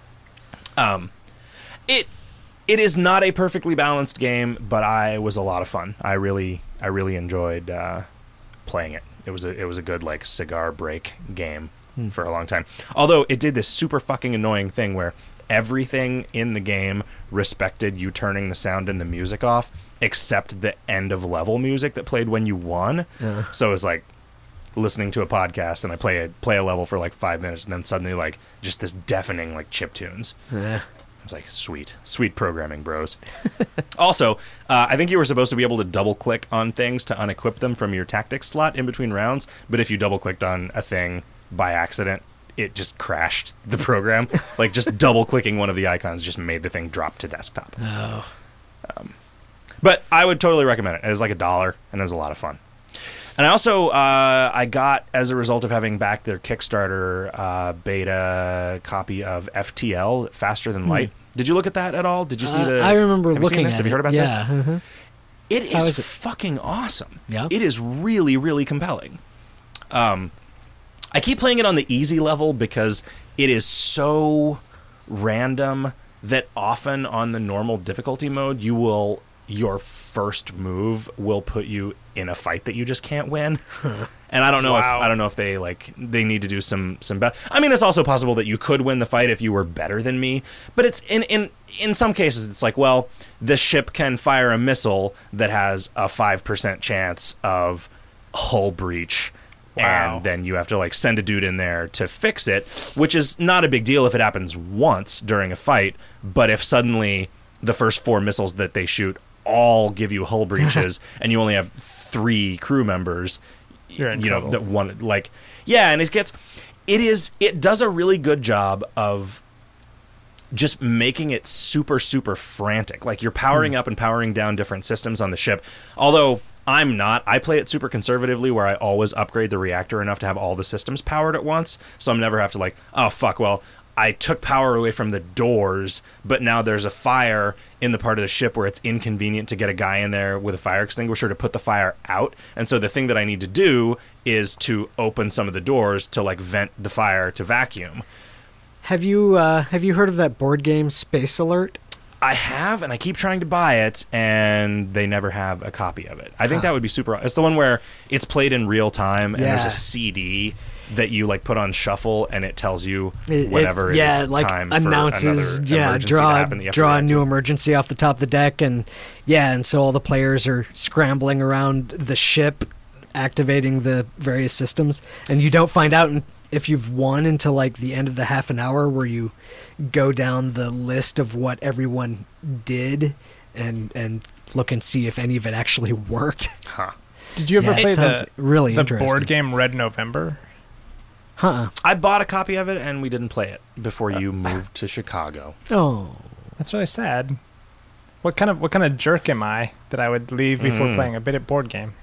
It is not a perfectly balanced game, but it was a lot of fun. I really enjoyed playing it. It was a good like cigar break game for a long time. Although it did this super fucking annoying thing where everything in the game respected you turning the sound and the music off, except the end of level music that played when you won. So it was like listening to a podcast and I play a level for like 5 minutes and then suddenly like just this deafening like chip tunes. I was like, sweet programming, bros. Also, I think you were supposed to be able to double click on things to unequip them from your tactics slot in between rounds, but if you double clicked on a thing by accident, it just crashed the program. Like just double clicking one of the icons just made the thing drop to desktop. But I would totally recommend it. It was like $1 and it was a lot of fun. And I also I got, as a result of having backed their Kickstarter beta copy of FTL, Faster Than Light. Did you look at that at all? Did you see the?
I remember looking at it.
Have you heard about this?
Mm-hmm.
It is fucking awesome.
Yeah.
It is really, really compelling. I keep playing it on the easy level because it is so random that often on the normal difficulty mode, your first move will put you in a fight that you just can't win. And I don't know if they need to do some I mean, it's also possible that you could win the fight if you were better than me, but it's in some cases it's like, well, the ship can fire a missile that has a 5% chance of hull breach. Wow. And then you have to like send a dude in there to fix it, which is not a big deal if it happens once during a fight, but if suddenly the first 4 missiles that they shoot all give you hull breaches and you only have 3 crew members,
you're in trouble.
That one like and it does a really good job of just making it super, super frantic. Like you're powering up and powering down different systems on the ship. Although I'm not. I play it super conservatively where I always upgrade the reactor enough to have all the systems powered at once. So I'm never have to like, oh, fuck, well, I took power away from the doors, but now there's a fire in the part of the ship where it's inconvenient to get a guy in there with a fire extinguisher to put the fire out. And so the thing that I need to do is to open some of the doors to like vent the fire to vacuum.
Have you heard of that board game Space Alert?
I have, and I keep trying to buy it, and they never have a copy of it. I think that would be super. It's the one where it's played in real time, and there's a CD that you like put on shuffle, and it tells you whenever it's like time
announces,
for another emergency to happen.
Draw a new emergency off the top of the deck, and so all the players are scrambling around the ship, activating the various systems, and you don't find out if you've won until like the end of the half an hour where you go down the list of what everyone did and look and see if any of it actually worked.
Did you ever play the
interesting
board game Red November?
I bought a copy of it and we didn't play it before you moved to Chicago.
Oh,
that's really sad. What kind of jerk am I that I would leave before playing a bit of board game?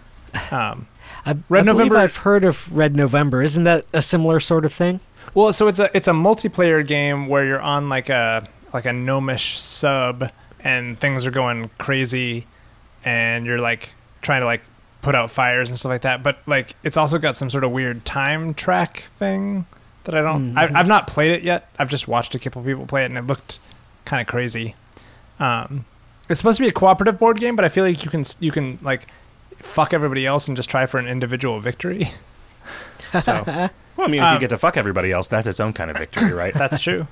Red November. I've heard of Red November. Isn't that a similar sort of thing?
Well, so it's a multiplayer game where you're on like a like a gnomish sub and things are going crazy and you're like trying to like put out fires and stuff like that, but like it's also got some sort of weird time track thing that I don't I've not played it yet. I've just watched a couple people play it and it looked kind of crazy. It's supposed to be a cooperative board game, but I feel like you can like fuck everybody else and just try for an individual victory. So
well, I mean, if you get to fuck everybody else, that's its own kind of victory, right?
That's true.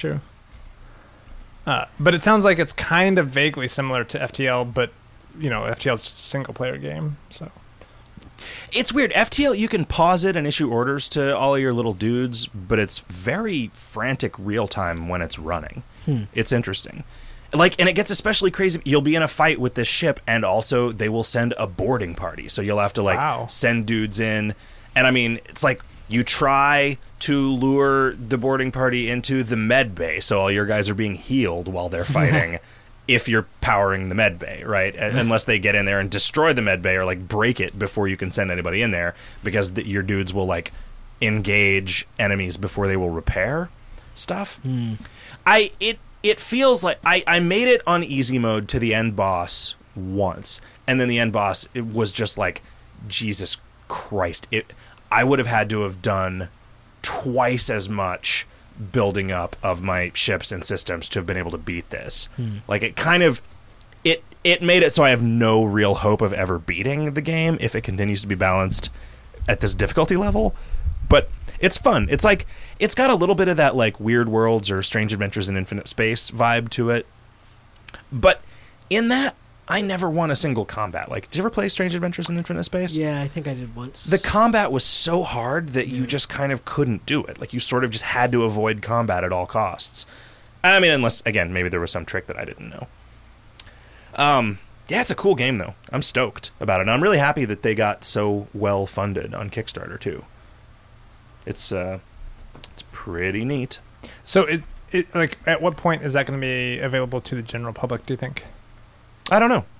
But it sounds like it's kind of vaguely similar to FTL, but you know, FTL is just a single player game, so
it's weird. FTL, you can pause it and issue orders to all of your little dudes, but it's very frantic real time when it's running. It's interesting. Like, and it gets especially crazy. You'll be in a fight with this ship, and also they will send a boarding party. So you'll have to like send dudes in, and I mean, it's like you try to lure the boarding party into the med bay, so all your guys are being healed while they're fighting. If you're powering the med bay, right? Unless they get in there and destroy the med bay or like break it before you can send anybody in there, because your dudes will like engage enemies before they will repair stuff. It feels like I made it on easy mode to the end boss once, and then the end boss, it was just like, Jesus Christ! I would have had to have done twice as much building up of my ships and systems to have been able to beat this. Like, it kind of it made it so I have no real hope of ever beating the game if it continues to be balanced at this difficulty level. But it's fun. It's like, it's got a little bit of that like Weird Worlds or Strange Adventures in Infinite Space vibe to it. But in that, I never won a single combat. Like, did you ever play Strange Adventures in Infinite Space?
Yeah, I think I did once.
The combat was so hard that you just kind of couldn't do it. Like, you sort of just had to avoid combat at all costs. I mean, unless, again, maybe there was some trick that I didn't know. Yeah, it's a cool game, though. I'm stoked about it. And I'm really happy that they got so well funded on Kickstarter, too. It's pretty neat.
So it like, at what point is that going to be available to the general public, do you think?
I don't know.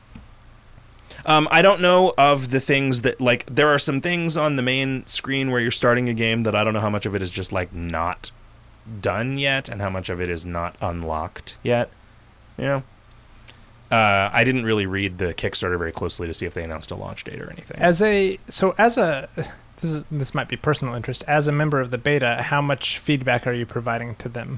I don't know of the things that, like, there are some things on the main screen where you're starting a game that I don't know how much of it is just, like, not done yet and how much of it is not unlocked yet. You know? I didn't really read the Kickstarter very closely to see if they announced a launch date or anything.
This might be personal interest. As a member of the beta, how much feedback are you providing to them?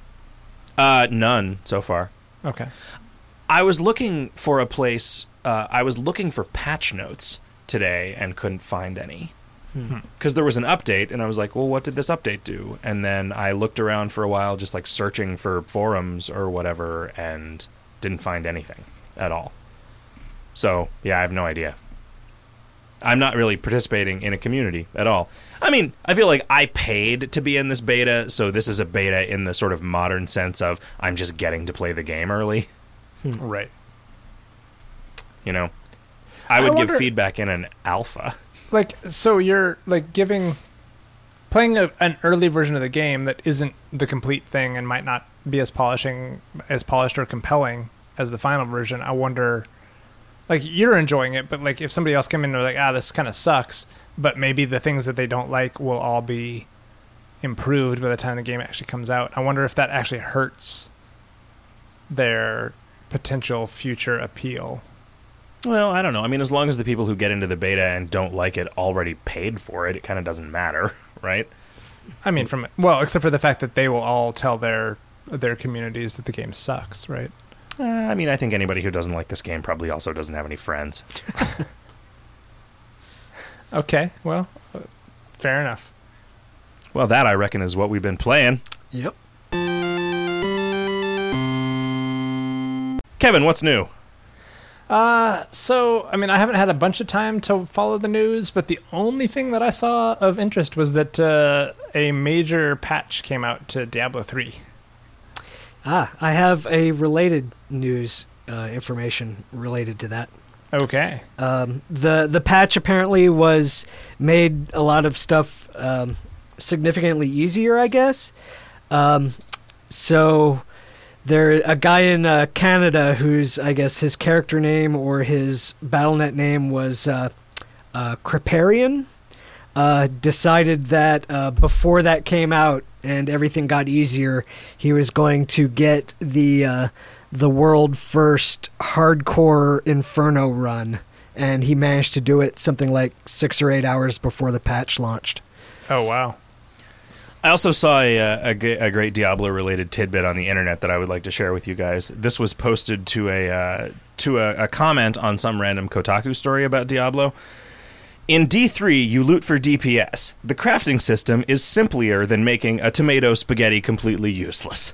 None so far.
Okay.
I was looking for a place. I was looking for patch notes today and couldn't find any. Because there was an update, and I was like, well, what did this update do? And then I looked around for a while just like searching for forums or whatever and didn't find anything at all. So, yeah, I have no idea. I'm not really participating in a community at all. I mean, I feel like I paid to be in this beta, so this is a beta in the sort of modern sense of I'm just getting to play the game early.
Right.
You know? I would give feedback in an alpha. Like,
so you're, like, playing an early version of the game that isn't the complete thing and might not be as polished or compelling as the final version. I wonder, like, you're enjoying it, but like if somebody else came in and they're like, this kind of sucks, but maybe the things that they don't like will all be improved by the time the game actually comes out. I wonder if that actually hurts their potential future appeal.
Well, I don't know. I mean, as long as the people who get into the beta and don't like it already paid for it, it kind of doesn't matter, right?
I mean, except for the fact that they will all tell their communities that the game sucks, right?
I mean, I think anybody who doesn't like this game probably also doesn't have any friends.
Okay, well, fair enough.
Well, that, I reckon, is what we've been playing.
Yep.
Kevin, what's new?
So, I mean, I haven't had a bunch of time to follow the news, but the only thing that I saw of interest was that a major patch came out to Diablo 3.
I have a related news information related to that.
Okay.
The patch apparently made a lot of stuff significantly easier, I guess. So a guy in Canada who's, I guess, his character name or his BattleNet name was Kripparrian, decided that before that came out, and everything got easier, he was going to get the world first hardcore Inferno run, and he managed to do it something like 6 or 8 hours before the patch launched.
Oh, wow.
I also saw a great Diablo-related tidbit on the internet that I would like to share with you guys. This was posted to a comment on some random Kotaku story about Diablo. In D3, you loot for DPS. The crafting system is simpler than making a tomato spaghetti completely useless.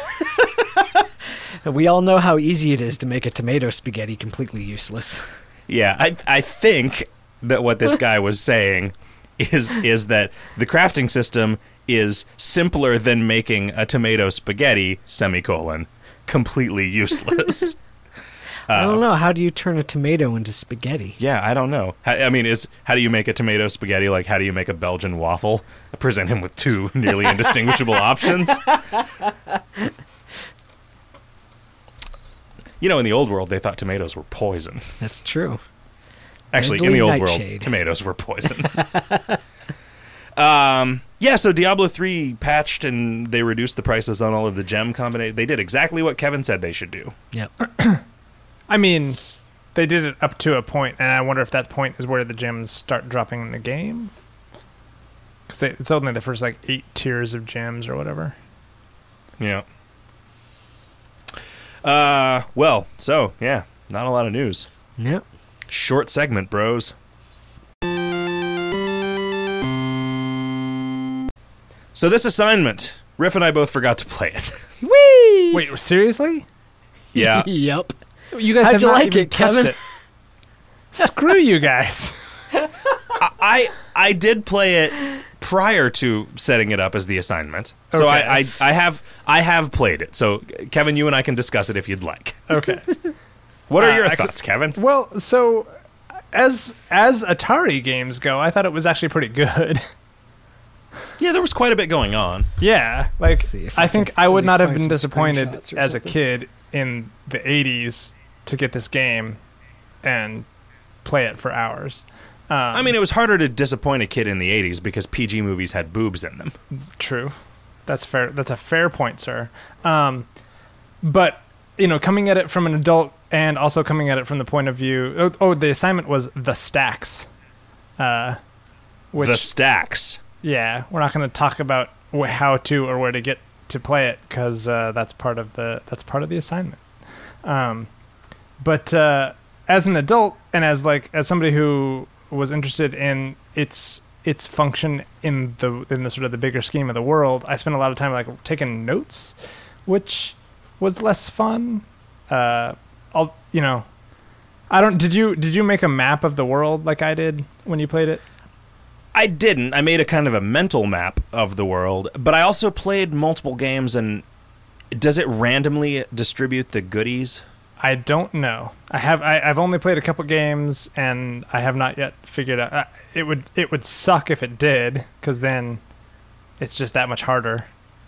We all know how easy it is to make a tomato spaghetti completely useless.
Yeah, I think that what this guy was saying is that the crafting system is simpler than making a tomato spaghetti, completely useless.
I don't know. How do you turn a tomato into spaghetti?
Yeah, I don't know. I mean, how do you make a tomato spaghetti? Like, how do you make a Belgian waffle? Present him with two nearly indistinguishable options. You know, in the old world, they thought tomatoes were poison.
That's true.
Actually, in the old world, tomatoes were poison. Yeah, so Diablo 3 patched and they reduced the prices on all of the gem combinations. They did exactly what Kevin said they should do.
Yep.
I mean, they did it up to a point, and I wonder if that point is where the gems start dropping in the game. Because it's only the first, 8 tiers of gems or whatever.
Yeah. Well, so, yeah, not a lot of news.
Yep.
Short segment, bros. So this assignment, Riff and I both forgot to play it.
Whee!
Wait, seriously?
Yeah.
Yep.
You guys
How'd
have
you
not
like
even
it, Kevin?
touched it. Screw you guys.
I did play it prior to setting it up as the assignment. So
Okay.
I have played it. So Kevin, you and I can discuss it if you'd like.
Okay.
What are your thoughts, Kevin?
Well, so as Atari games go, I thought it was actually pretty good.
Yeah, there was quite a bit going on.
Yeah,
see if
I
I
think
can
I would
at
not
least
have
find
been
some
disappointed
screenshots or
as a
something.
kid in the 80s to get this game and play it for hours.
I mean, it was harder to disappoint a kid in the 80s because PG movies had boobs in them.
True. That's fair. That's a fair point, sir. But, coming at it from an adult and also coming at it from the point of view... the assignment was The Stacks. Which,
The Stacks.
Yeah, we're not going to talk about how to or where to get to play it because that's part of the assignment. But as an adult and as somebody who was interested in its function in the sort of the bigger scheme of the world, I spent a lot of time taking notes, which was less fun. I don't. Did you make a map of the world like I did when you played it?
I didn't. I made a kind of a mental map of the world, but I also played multiple games, and does it randomly distribute the goodies?
I don't know. I've only played a couple games, and I have not yet figured out. It would suck if it did, because then it's just that much harder.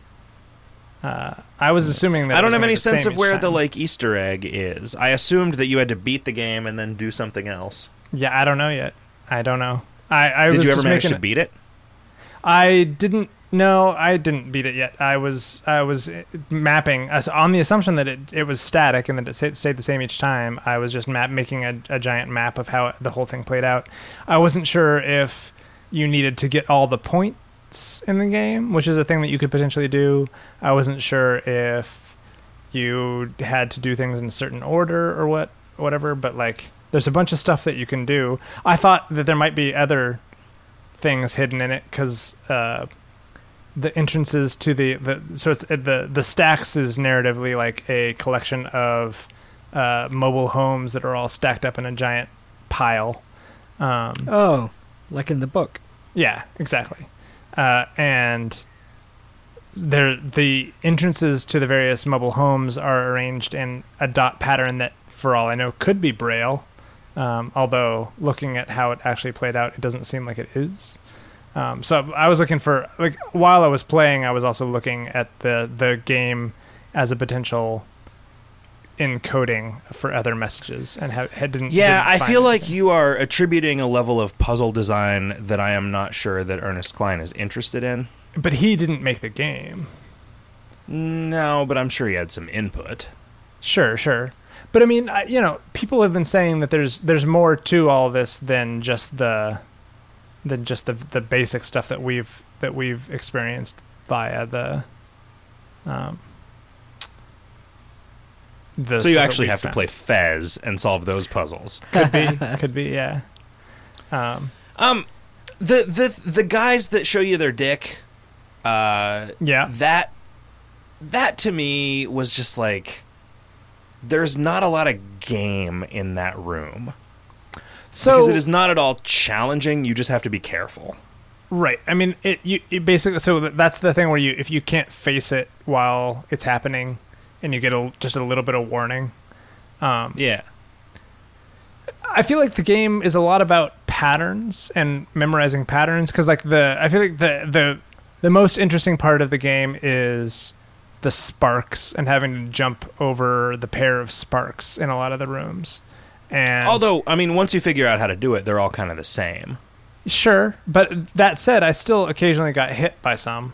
I was assuming that
I don't have
gonna
any
be the
sense
same
of where
each
the
time.
Easter egg is. I assumed that you had to beat the game and then do something else.
Yeah, I don't know yet. I don't know. I
Did
was
you ever
just
manage to
making
beat it?
I didn't. No, I didn't beat it yet. I was mapping on the assumption that it was static and that it stayed the same each time. I was just making a giant map of how the whole thing played out. I wasn't sure if you needed to get all the points in the game, which is a thing that you could potentially do. I wasn't sure if you had to do things in a certain order or whatever. But there's a bunch of stuff that you can do. I thought that there might be other things hidden in it because the entrances to the stacks is narratively like a collection of mobile homes that are all stacked up in a giant pile.
Like in the book.
Yeah, exactly. And the entrances to the various mobile homes are arranged in a dot pattern that, for all I know, could be Braille. Although looking at how it actually played out, it doesn't seem like it is. So I was looking for, while I was playing, I was also looking at the game as a potential encoding for other messages, and didn't.
Yeah,
didn't
I
find
feel
anything.
like you are attributing a level of puzzle design that I am not sure that Ernest Cline is interested in.
But he didn't make the game.
No, but I'm sure he had some input.
Sure. But I mean, people have been saying that there's more to all this than just the basic stuff that we've experienced via the
so you actually have to play Fez and solve those puzzles.
Could be, yeah.
The guys that show you their dick, that to me was just like, there's not a lot of game in that room.
So
because it is not at all challenging. You just have to be careful.
Right. I mean, it basically. So that's the thing where if you can't face it while it's happening, and you get just a little bit of warning.
Yeah.
I feel like the game is a lot about patterns and memorizing patterns, because I feel like the most interesting part of the game is the sparks and having to jump over the pair of sparks in a lot of the rooms. And
although, I mean, once you figure out how to do it, they're all kind of the same.
Sure, but that said, I still occasionally got hit by some,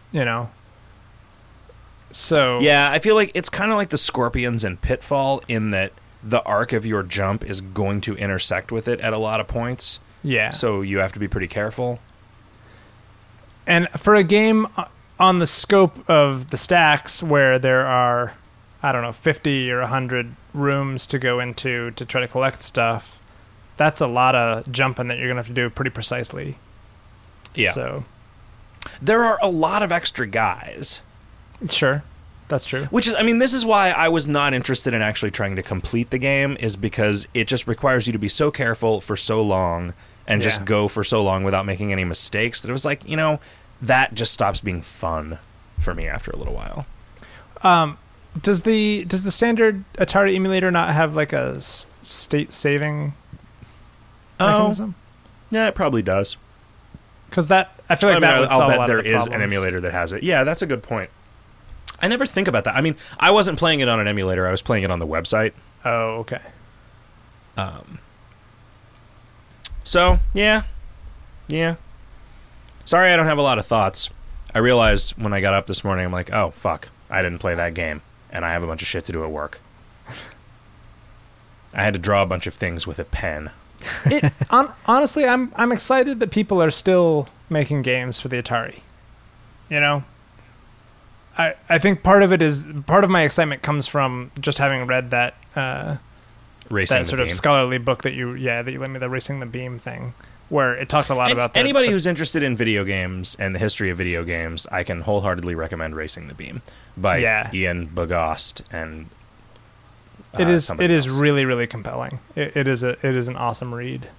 So
yeah, I feel like it's kind of like the scorpions in Pitfall, in that the arc of your jump is going to intersect with it at a lot of points.
Yeah.
So you have to be pretty careful.
And for a game on the scope of the stacks, where there are, 50 or 100 rooms to go into to try to collect stuff, that's a lot of jumping that you're going to have to do pretty precisely.
Yeah.
So
there are a lot of extra guys.
Sure. That's true.
Which is, I mean, this is why I was not interested in actually trying to complete the game, is because it just requires you to be so careful for so long and just go for so long without making any mistakes that it was like, that just stops being fun for me after a little while.
Does the standard Atari emulator not have like a state saving mechanism?
Yeah, it probably does.
Because I feel like that would solve a lot of the
there is an emulator that has it. Yeah, that's a good point. I never think about that. I mean, I wasn't playing it on an emulator. I was playing it on the website.
Oh, okay.
So, yeah. Sorry I don't have a lot of thoughts. I realized when I got up this morning, I'm like, oh, fuck, I didn't play that game, and I have a bunch of shit to do at work. I had to draw a bunch of things with a pen.
Honestly, I'm excited that people are still making games for the Atari. I think part of my excitement comes from just having read that
Racing
that sort of scholarly book that you let me, the Racing the Beam thing, where it talked a lot about
anybody who's interested in video games and the history of video games. I can wholeheartedly recommend Racing the Beam by Ian Bogost, and
it is really, really compelling. It is an awesome read.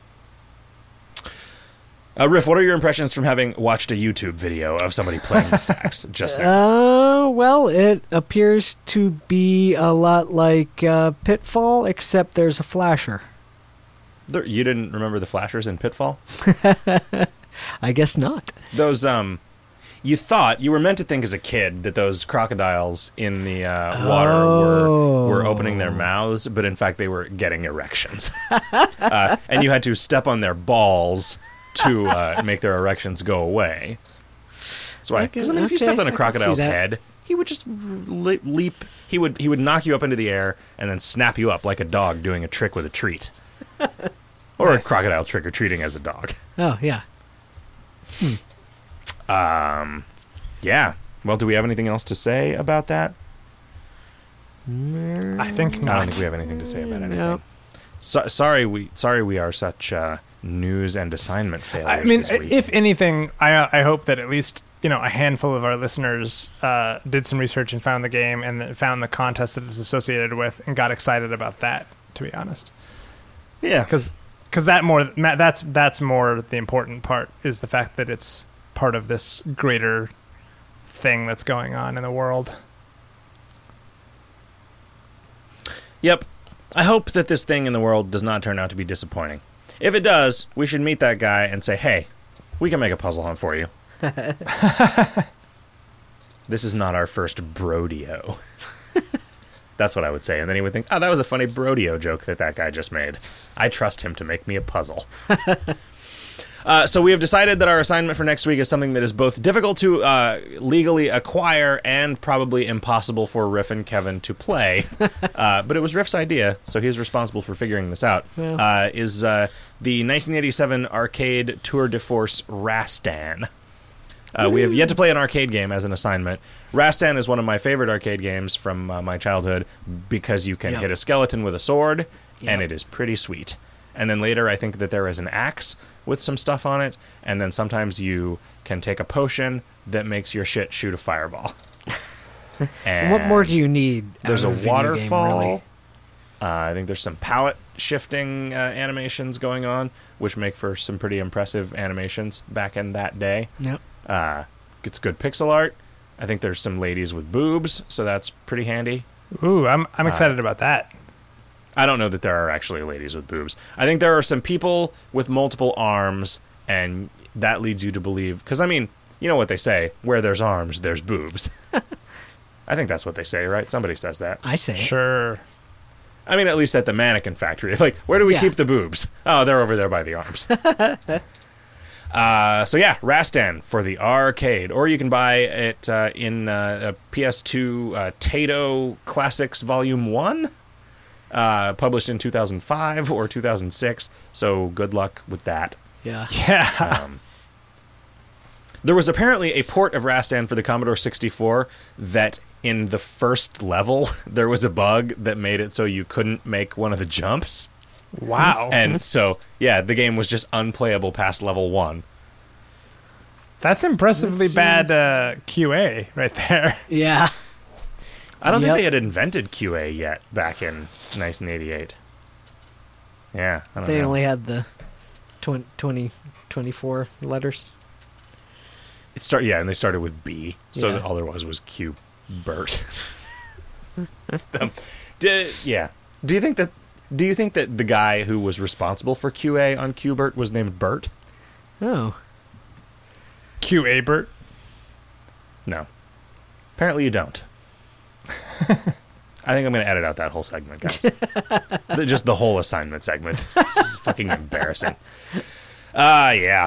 Riff, what are your impressions from having watched a YouTube video of somebody playing the stacks just there?
Well, it appears to be a lot like Pitfall, except there's a flasher.
You didn't remember the flashers in Pitfall?
I guess not.
Those, you were meant to think as a kid that those crocodiles in the water were opening their mouths, but in fact they were getting erections. And you had to step on their balls to make their erections go away. That's why. Because if you stepped on a crocodile's head, he would just leap. He would knock you up into the air and then snap you up like a dog doing a trick with a treat, or nice. A crocodile trick or treating as a dog.
Oh yeah.
Yeah. Well, do we have anything else to say about that?
I think not.
I don't think we have anything to say about anything. No. Sorry, we are such news and assignment failures.
I mean,
this week.
If anything, I hope that at least a handful of our listeners did some research and found the game and found the contest that it's associated with and got excited about that. To be honest,
yeah,
because that's more the important part, is the fact that it's part of this greater thing that's going on in the world.
Yep. I hope that this thing in the world does not turn out to be disappointing. If it does, we should meet that guy and say, hey, we can make a puzzle hunt for you. This is not our first brodeo. That's what I would say. And then he would think, oh, that was a funny brodeo joke that guy just made. I trust him to make me a puzzle. So we have decided that our assignment for next week is something that is both difficult to legally acquire and probably impossible for Riff and Kevin to play. But it was Riff's idea, so he's responsible for figuring this out.
Yeah.
Is the 1987 arcade tour de force Rastan. We have yet to play an arcade game as an assignment. Rastan is one of my favorite arcade games from my childhood because you can hit a skeleton with a sword, and it is pretty sweet. And then later I think that there is an axe with some stuff on it, and then sometimes you can take a potion that makes your shit shoot a fireball. And
what more do you need?
There's
out
a
of video
waterfall.
Game, really?
I think there's some palette shifting animations going on, which make for some pretty impressive animations back in that day.
Yep.
It's good pixel art. I think there's some ladies with boobs, so that's pretty handy.
Ooh, I'm excited about that.
I don't know that there are actually ladies with boobs. I think there are some people with multiple arms, and that leads you to believe... Because, I mean, you know what they say, where there's arms, there's boobs. I think that's what they say, right? Somebody says that.
I say it.
Sure.
I mean, at least at the mannequin factory. Like, where do we keep the boobs? Oh, they're over there by the arms. So yeah, Rastan for the arcade. Or you can buy it in a PS2 Tato Classics Volume 1. Published in 2005 or 2006, so good luck with that.
Yeah.
Yeah.
There was apparently a port of Rastan for the Commodore 64 that in the first level there was a bug that made it so you couldn't make one of the jumps.
Wow.
And so, yeah, the game was just unplayable past level 1.
That's impressively bad QA right there.
Yeah.
I don't think they had invented QA yet back in 1988. Yeah, I don't know.
They only had the 24 letters.
And they started with B, so
Yeah.
that all there was Q Bert. Do you think that the guy who was responsible for QA on Q-Bert was named Bert?
Oh.
QA Bert.
No. Apparently you don't. I think I'm going to edit out that whole segment, guys. Just the whole assignment segment. It's just fucking embarrassing. Yeah.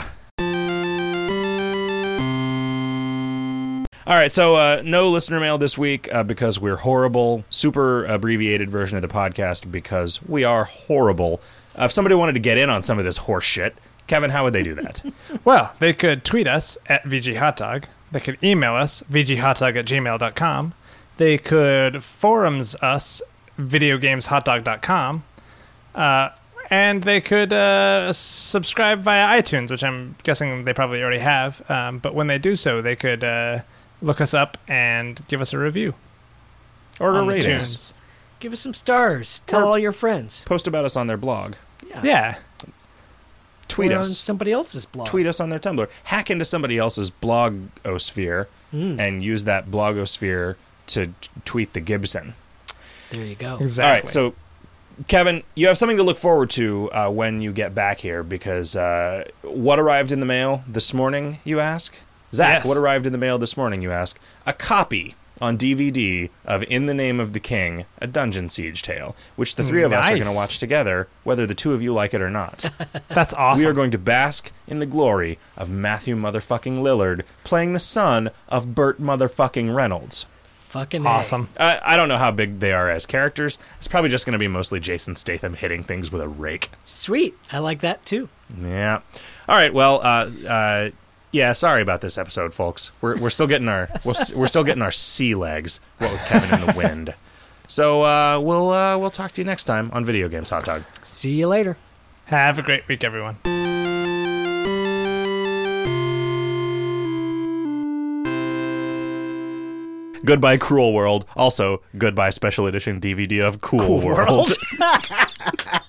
All right, so no listener mail this week because we're horrible. Super abbreviated version of the podcast because we are horrible. If somebody wanted to get in on some of this horse shit, Kevin, how would they do that?
Well, they could tweet us at VGHotDog. They could email us, vghotdog@gmail.com. They could forums us, videogameshotdog.com. And they could subscribe via iTunes, which I'm guessing they probably already have. But when they do so, they could look us up and give us a review.
Or a
on
rating.
iTunes.
Give us some stars. Tell all your friends.
Post about us on their blog.
Yeah.
Tweet
Or
us.
on somebody else's blog.
Tweet us on their Tumblr. Hack into somebody else's blogosphere and use that blogosphere to tweet the Gibson.
There you go.
Exactly.
All right, so Kevin, you have something to look forward to when you get back here because what arrived in the mail this morning, you ask? Zach,
Yes.
what arrived in the mail this morning, you ask? A copy on DVD of In the Name of the King, a Dungeon Siege tale, which the three of us are going to
Nice.
watch together, whether the two of you like it or not.
That's awesome.
We are going to bask in the glory of Matthew motherfucking Lillard playing the son of Burt motherfucking Reynolds.
Fucking A.
awesome.
I don't know how big they are as characters. It's probably just going to be mostly Jason Statham hitting things with a rake.
Sweet. I like that too.
Yeah. All right. Well, yeah. Sorry about this episode, folks. We're still getting our we're still getting our sea legs. What with Kevin in the wind. So we'll talk to you next time on Video Games Hot Dog.
See you later.
Have a great week, everyone.
Goodbye, Cruel World. Also, goodbye, special edition DVD of Cool World.